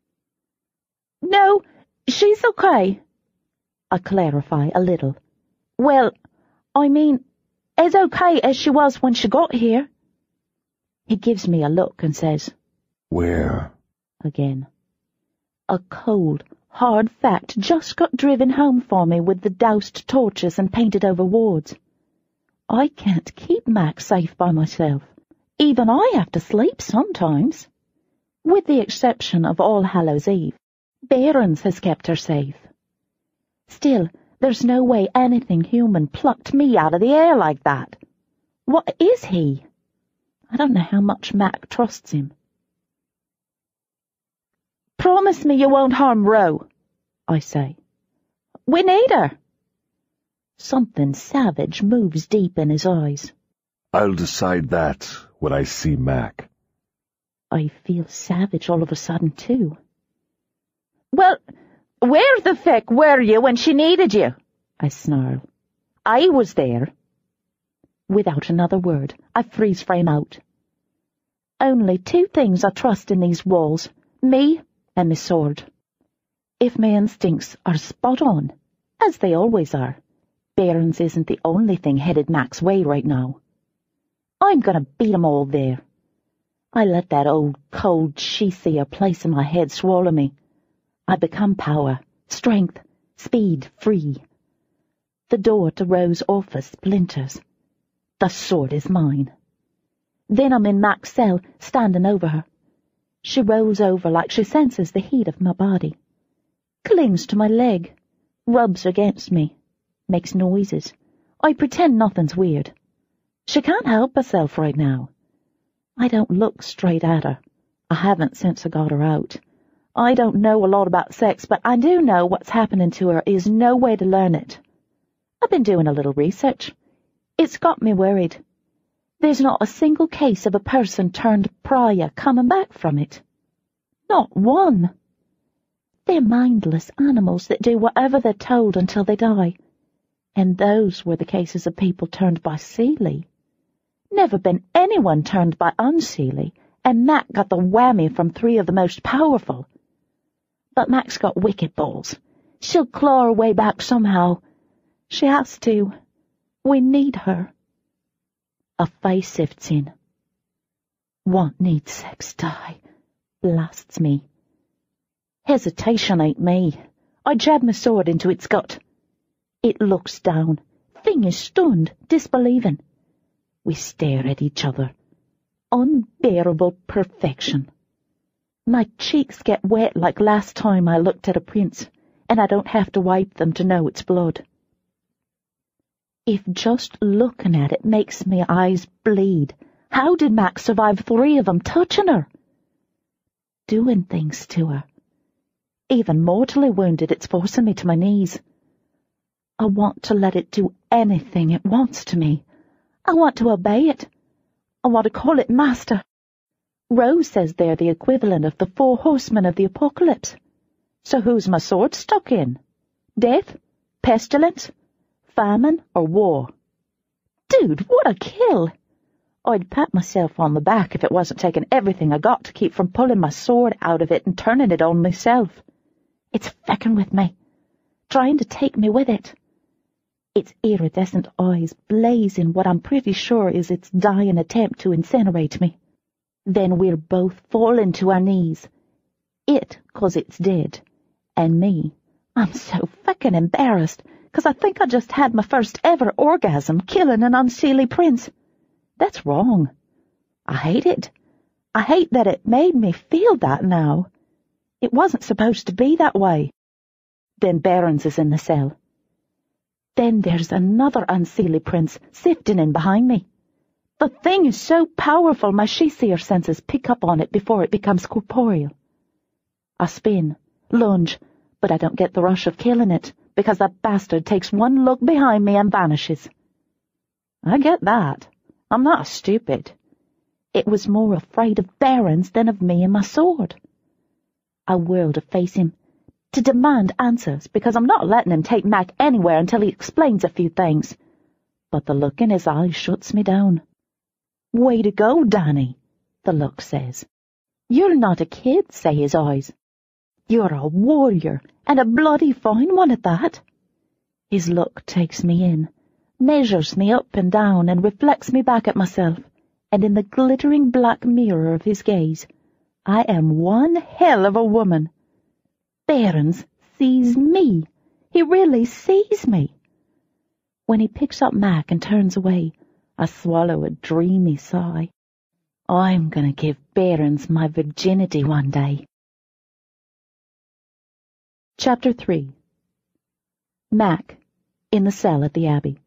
S1: No, she's okay.
S2: I clarify a little.
S1: Well, I mean, as okay as she was when she got here.
S2: He gives me a look and says,
S3: Where?
S2: Again. A cold, hard fact just got driven home for me with the doused torches and painted over wards. I can't keep Mac safe by myself. Even I have to sleep sometimes. With the exception of All Hallows Eve, Behrens has kept her safe. Still, there's no way anything human plucked me out of the air like that. What is he? I don't know how much Mac trusts him.
S1: Promise me you won't harm Ro, I say. We need her.
S2: Something savage moves deep in his eyes.
S3: I'll decide that when I see Mac.
S2: I feel savage all of a sudden, too.
S1: Well, where the feck were you when she needed you?
S2: I snarl.
S1: I was there.
S2: Without another word, I freeze frame out. Only two things I trust in these walls, me and my sword. If my instincts are spot on, as they always are, Behrens isn't the only thing headed Mac's way right now. I'm gonna beat 'em all there. I let that old, cold, she-seer place in my head swallow me. I become power, strength, speed, free. The door to Ro's office splinters. The sword is mine. Then I'm in Mac's cell, standing over her. She rolls over like she senses the heat of my body, clings to my leg, rubs against me, makes noises. I pretend nothing's weird. She can't help herself right now. I don't look straight at her. I haven't since I got her out. I don't know a lot about sex, but I do know what's happening to her is no way to learn it. I've been doing a little research. It's got me worried. There's not a single case of a person turned pariah coming back from it. Not one. They're mindless animals that do whatever they're told until they die. And those were the cases of people turned by Seelie. Never been anyone turned by unseelie, and Mac got the whammy from 3 of the most powerful. But Mac's got wicked balls. She'll claw her way back somehow. She has to. We need her. A face sifts in. Want need sex die. Blasts me. Hesitation ain't me. I jab my sword into its gut. It looks down. Thing is stunned, disbelieving. We stare at each other. Unbearable perfection. My cheeks get wet like last time I looked at a prince, and I don't have to wipe them to know it's blood. If just looking at it makes my eyes bleed, how did Mac survive 3 of them touching her? Doing things to her. Even mortally wounded, it's forcing me to my knees. I want to let it do anything it wants to me. I want to obey it. I want to call it master. Rose says they're the equivalent of the 4 horsemen of the apocalypse. So who's my sword stuck in? Death? Pestilence? Famine? Or war? Dude, what a kill! I'd pat myself on the back if it wasn't taking everything I got to keep from pulling my sword out of it and turning it on myself. It's fecking with me, trying to take me with it. Its iridescent eyes blaze in what I'm pretty sure is its dying attempt to incinerate me. Then we'll both fall into our knees. It, 'cause it's dead. And me, I'm so fucking embarrassed, 'cause I think I just had my first ever orgasm killing an unseelie prince. That's wrong. I hate it. I hate that it made me feel that now. It wasn't supposed to be that way. Then Behrens is in the cell. Then there's another unseelie prince sifting in behind me. The thing is so powerful my she-seer senses pick up on it before it becomes corporeal. I spin, lunge, but I don't get the rush of killing it, because that bastard takes one look behind me and vanishes. I get that. I'm not stupid. It was more afraid of Barons than of me and my sword. I whirled to face him, to demand answers, because I'm not letting him take Mac anywhere until he explains a few things. But the look in his eyes shuts me down. "Way to go, Danny," the look says. "You're not a kid," say his eyes. "You're a warrior, and a bloody fine one at that." His look takes me in, measures me up and down, and reflects me back at myself, and in the glittering black mirror of his gaze, I am one hell of a woman. Barons sees me. He really sees me. When he picks up Mac and turns away, I swallow a dreamy sigh. I'm going to give Barons my virginity one day. Chapter 3. Mac, in the cell at the Abbey.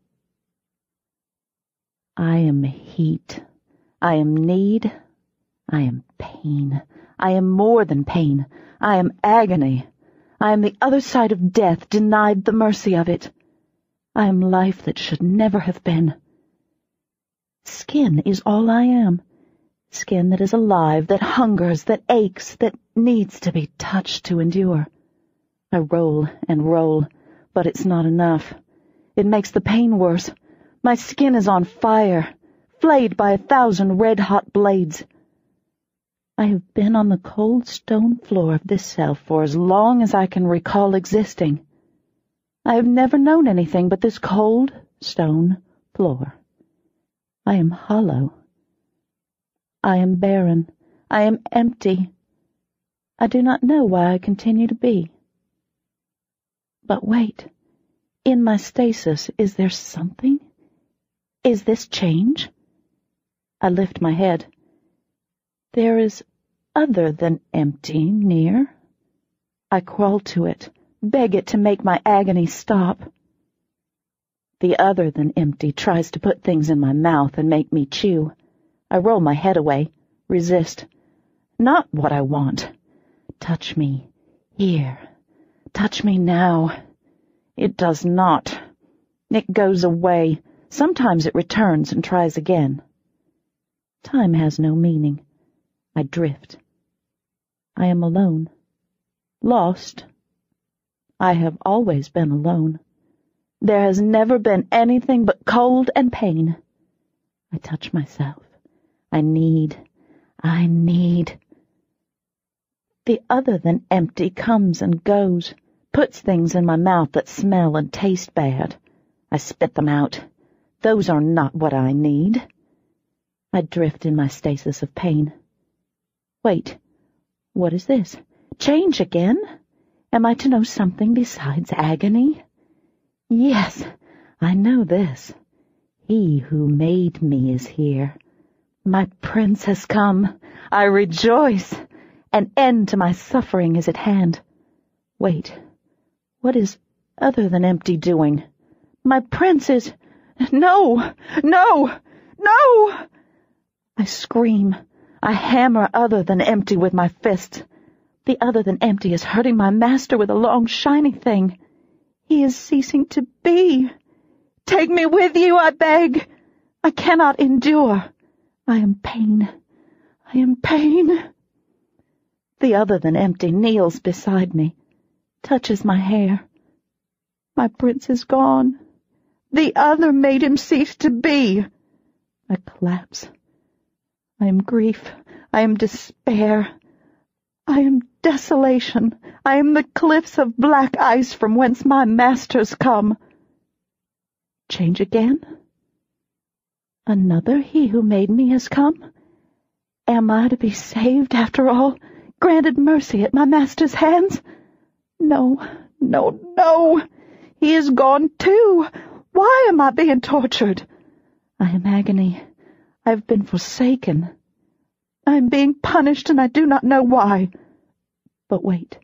S2: I am heat. I am need. I am pain. I am more than pain. I am agony. I am the other side of death, denied the mercy of it. I am life that should never have been. Skin is all I am. Skin that is alive, that hungers, that aches, that needs to be touched to endure. I roll and roll, but it's not enough. It makes the pain worse. My skin is on fire, flayed by 1,000 red-hot blades. I have been on the cold stone floor of this cell for as long as I can recall existing. I have never known anything but this cold stone floor. I am hollow. I am barren. I am empty. I do not know why I continue to be. But wait, in my stasis, is there something? Is this change? I lift my head. There is other than empty near. I crawl to it, beg it to make my agony stop. The other than empty tries to put things in my mouth and make me chew. I roll my head away, resist. Not what I want. Touch me, here. Touch me now. It does not. It goes away. Sometimes it returns and tries again. Time has no meaning. I drift. I am alone. Lost. I have always been alone. There has never been anything but cold and pain. I touch myself. I need. The other than empty comes and goes, puts things in my mouth that smell and taste bad. I spit them out. Those are not what I need. I drift in my stasis of pain. Wait, what is this? Change again? Am I to know something besides agony? Yes, I know this. He who made me is here. My prince has come. I rejoice. An end to my suffering is at hand. Wait, what is other than empty doing? My prince is... No! No! No! I scream. I hammer other than empty with my fist. The other than empty is hurting my master with a long shiny thing. He is ceasing to be. Take me with you, I beg. I cannot endure. I am pain. I am pain. The other than empty kneels beside me, touches my hair. My prince is gone. The other made him cease to be. I collapse. I am grief. I am despair. I am desolation. I am the cliffs of black ice from whence my masters come. Change again? Another he who made me has come? Am I to be saved after all, granted mercy at my master's hands? No, no, no! He is gone too! Why am I being tortured? I am agony. I have been forsaken. I am being punished, and I do not know why. But wait.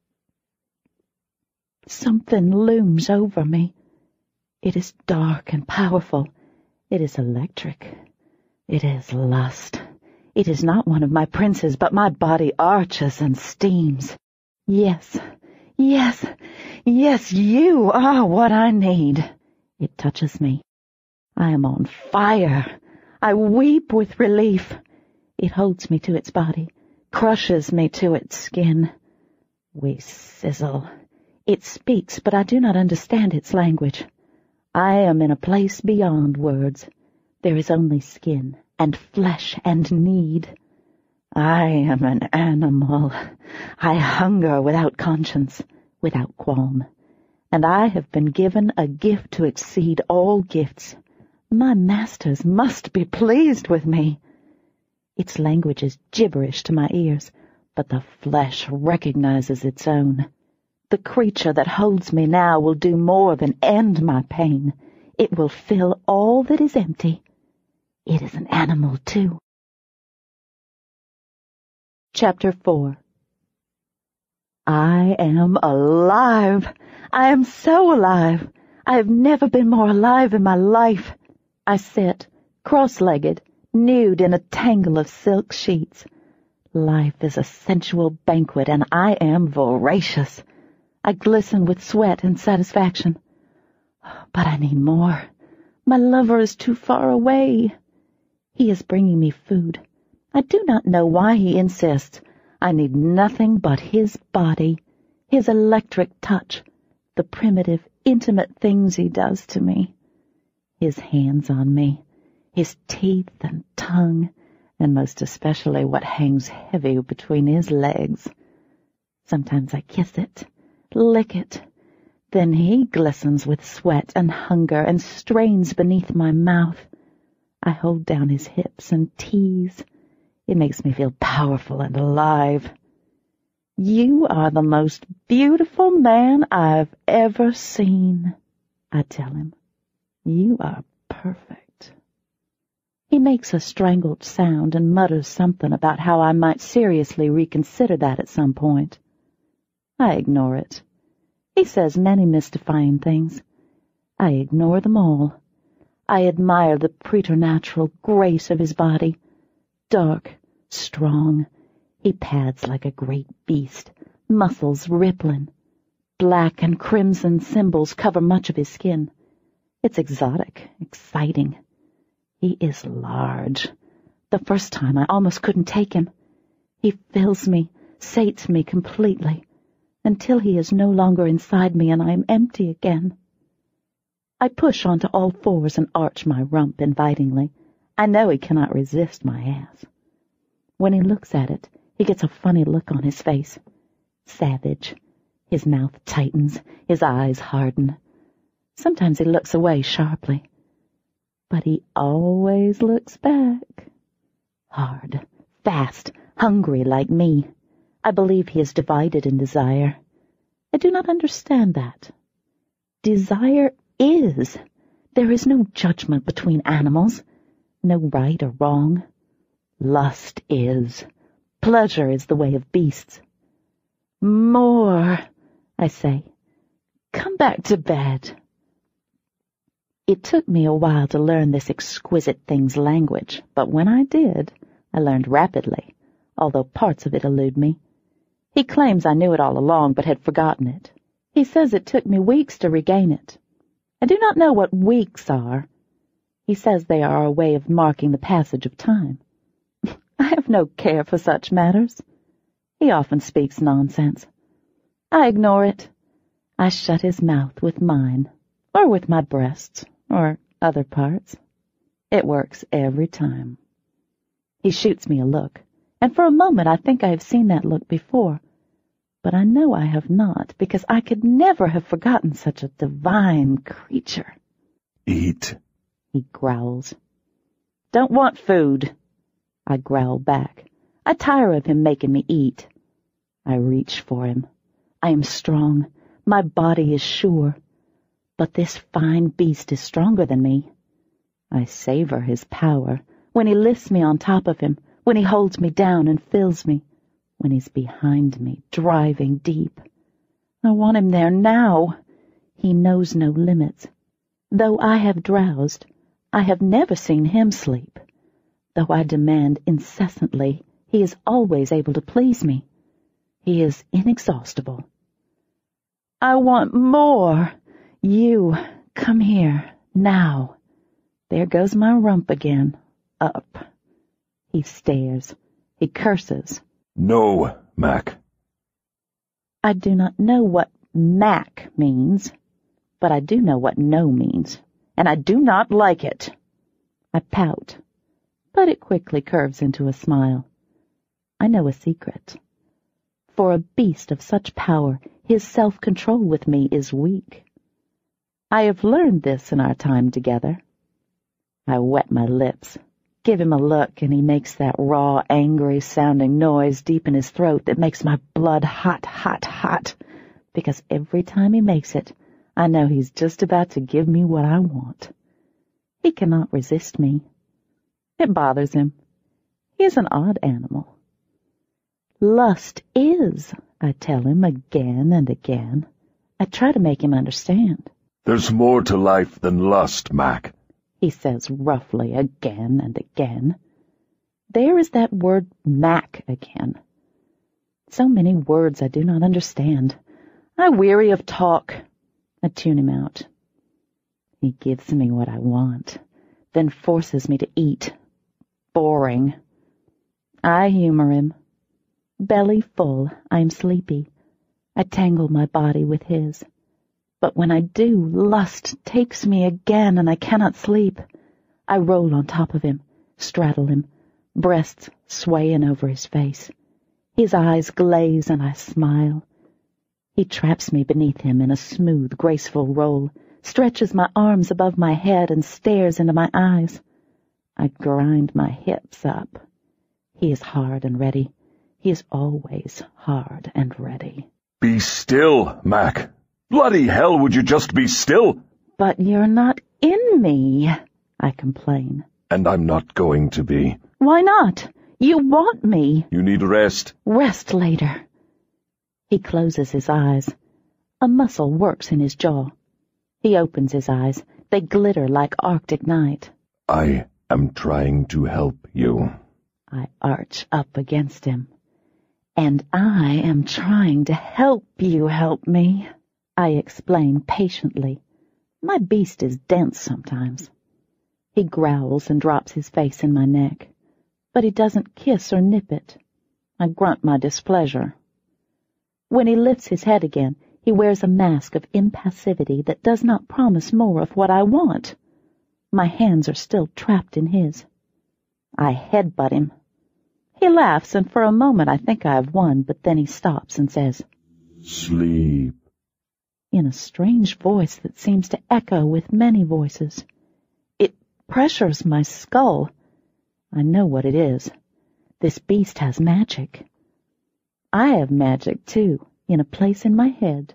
S2: Something looms over me. It is dark and powerful. It is electric. It is lust. It is not one of my princes, but my body arches and steams. Yes,
S1: Yes, yes, you are what I need. It touches me. I am on fire. I weep with relief. It holds me to its body, crushes me to its skin. We sizzle. It speaks, but I do not understand its language. I am in a place beyond words. There is only skin and flesh and need. I am an animal. I hunger without conscience, without qualm. And I have been given a gift to exceed all gifts. My masters must be pleased with me. Its language is gibberish to my ears, but the flesh recognizes its own. The creature that holds me now will do more than end my pain. It will fill all that is empty. It is an animal, too. Chapter 4. I am alive. I am so alive. I have never been more alive in my life. I sit, cross-legged, nude in a tangle of silk sheets. Life is a sensual banquet, and I am voracious. I glisten with sweat and satisfaction. But I need more. My lover is too far away. He is bringing me food. I do not know why he insists. I need nothing but his body, his electric touch, the primitive, intimate things he does to me. His hands on me, his teeth and tongue, and most especially what hangs heavy between his legs. Sometimes I kiss it, lick it. Then he glistens with sweat and hunger and strains beneath my mouth. I hold down his hips and tease. It makes me feel powerful and alive. You are the most beautiful man I've ever seen, I tell him. You are perfect. He makes a strangled sound and mutters something about how I might seriously reconsider that at some point. I ignore it. He says many mystifying things. I ignore them all. I admire the preternatural grace of his body. Dark, strong, he pads like a great beast, muscles rippling. Black and crimson symbols cover much of his skin. It's exotic, exciting. He is large. The first time I almost couldn't take him. He fills me, sates me completely, until he is no longer inside me and I am empty again. I push onto all fours and arch my rump invitingly. I know he cannot resist my ass. When he looks at it, he gets a funny look on his face. Savage. His mouth tightens, his eyes harden. Sometimes he looks away sharply. But he always looks back. Hard, fast, hungry like me. I believe he is divided in desire. I do not understand that. Desire is. There is no judgment between animals, no right or wrong. Lust is. Pleasure is the way of beasts. More, I say. Come back to bed. It took me a while to learn this exquisite thing's language, but when I did, I learned rapidly, although parts of it elude me. He claims I knew it all along, but had forgotten it. He says it took me weeks to regain it. I do not know what weeks are. He says they are a way of marking the passage of time. I have no care for such matters. He often speaks nonsense. I ignore it. I shut his mouth with mine, or with my breasts, or other parts. It works every time. He shoots me a look, and for a moment I think I have seen that look before. But I know I have not, because I could never have forgotten such a divine creature.
S3: Eat,
S1: he growls. Don't want food, I growl back. I tire of him making me eat. I reach for him. I am strong. My body is sure. But this fine beast is stronger than me. I savor his power when he lifts me on top of him, when he holds me down and fills me, when he's behind me, driving deep. I want him there now. He knows no limits. Though I have drowsed, I have never seen him sleep. Though I demand incessantly, he is always able to please me. He is inexhaustible. I want more. You, come here, now. There goes my rump again. Up. He stares. He curses.
S3: No, Mac.
S1: I do not know what Mac means, but I do know what no means, and I do not like it. I pout, but it quickly curves into a smile. I know a secret. For a beast of such power, his self-control with me is weak. I have learned this in our time together. I wet my lips, give him a look, and he makes that raw, angry-sounding noise deep in his throat that makes my blood hot, hot, hot, because every time he makes it, I know he's just about to give me what I want. He cannot resist me. It bothers him. He is an odd animal. Lust is, I tell him again and again. I try to make him understand.
S3: There's more to life than lust, Mac.
S1: He says roughly again and again. There is that word Mac again. So many words I do not understand. I weary of talk. I tune him out. He gives me what I want, then forces me to eat. Boring. I humor him. Belly full, I am sleepy. I tangle my body with his. But when I do, lust takes me again, and I cannot sleep. I roll on top of him, straddle him, breasts swaying over his face. His eyes glaze, and I smile. He traps me beneath him in a smooth, graceful roll, stretches my arms above my head, and stares into my eyes. I grind my hips up. He is hard and ready. He is always hard and ready.
S3: Be still, Mac. Bloody hell, would you just be still?
S1: But you're not in me, I complain.
S3: And I'm not going to be.
S1: Why not? You want me.
S3: You need rest.
S1: Rest later. He closes his eyes. A muscle works in his jaw. He opens his eyes. They glitter like Arctic night.
S3: I am trying to help you.
S1: I arch up against him. And I am trying to help you help me. I explain patiently. My beast is dense sometimes. He growls and drops his face in my neck, but he doesn't kiss or nip it. I grunt my displeasure. When he lifts his head again, he wears a mask of impassivity that does not promise more of what I want. My hands are still trapped in his. I headbutt him. He laughs, and for a moment I think I have won, but then he stops and says,
S3: Sleep.
S1: In a strange voice that seems to echo with many voices. It pressures my skull. I know what it is. This beast has magic. I have magic, too, in a place in my head.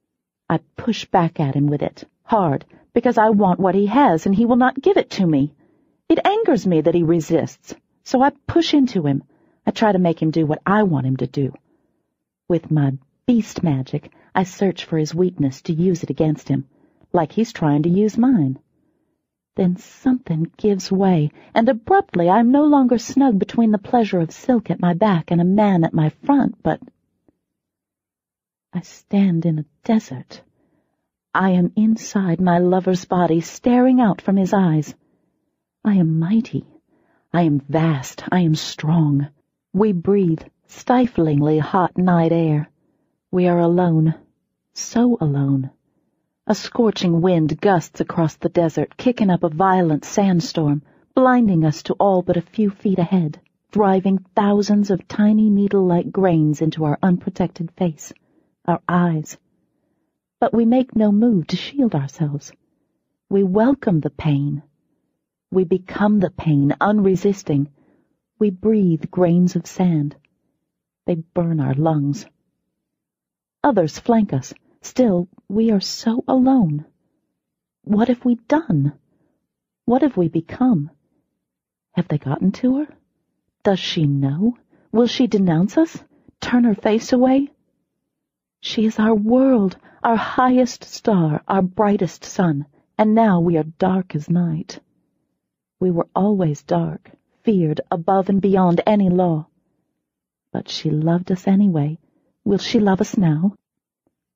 S1: I push back at him with it, hard, because I want what he has, and he will not give it to me. It angers me that he resists, so I push into him. I try to make him do what I want him to do. With my beast magic, I search for his weakness to use it against him, like he's trying to use mine. Then something gives way, and abruptly I am no longer snug between the pleasure of silk at my back and a man at my front, but I stand in a desert. I am inside my lover's body, staring out from his eyes. I am mighty. I am vast. I am strong. We breathe stiflingly hot night air. We are alone. So alone. A scorching wind gusts across the desert, kicking up a violent sandstorm, blinding us to all but a few feet ahead, driving thousands of tiny needle-like grains into our unprotected face, our eyes. But we make no move to shield ourselves. We welcome the pain. We become the pain, unresisting. We breathe grains of sand. They burn our lungs. Others flank us. Still, we are so alone. What have we done? What have we become? Have they gotten to her? Does she know? Will she denounce us? Turn her face away? She is our world, our highest star, our brightest sun, and now we are dark as night. We were always dark, feared above and beyond any law. But she loved us anyway. Will she love us now?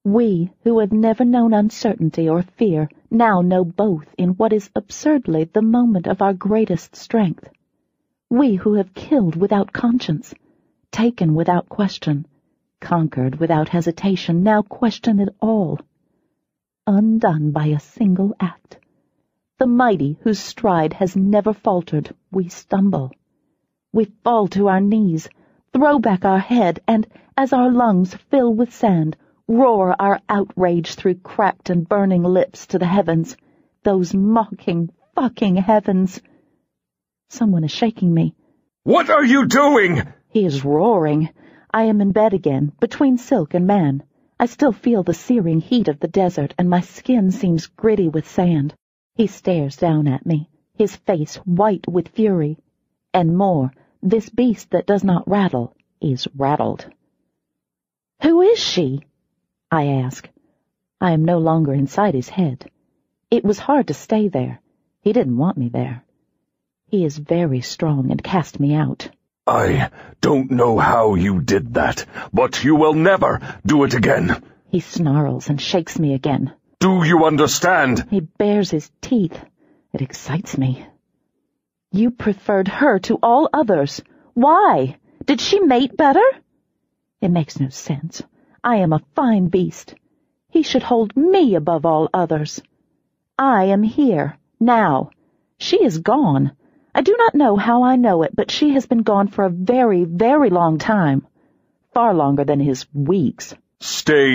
S2: We, who have never known uncertainty or fear, now know both in what is absurdly the moment of our greatest strength. We who have killed without conscience, taken without question, conquered without hesitation, now question it all. Undone by a single act. The mighty whose stride has never faltered, we stumble. We fall to our knees, throw back our head, and, as our lungs fill with sand, roar our outrage through cracked and burning lips to the heavens, those mocking, fucking heavens. Someone is shaking me.
S3: What are you doing?
S2: He is roaring. I am in bed again, between Silk and Man. I still feel the searing heat of the desert, and my skin seems gritty with sand. He stares down at me, his face white with fury. And more, this beast that does not rattle is rattled. Who is she? I ask. I am no longer inside his head. It was hard to stay there. He didn't want me there. He is very strong and cast me out.
S3: I don't know how you did that, but you will never do it again.
S2: He snarls and shakes me again.
S3: Do you understand?
S2: He bares his teeth. It excites me. You preferred her to all others. Why? Did she mate better? It makes no sense. I am a fine beast. He should hold me above all others. I am here, now. She is gone. I do not know how I know it, but she has been gone for a very, very long time. Far longer than his weeks.
S3: Stay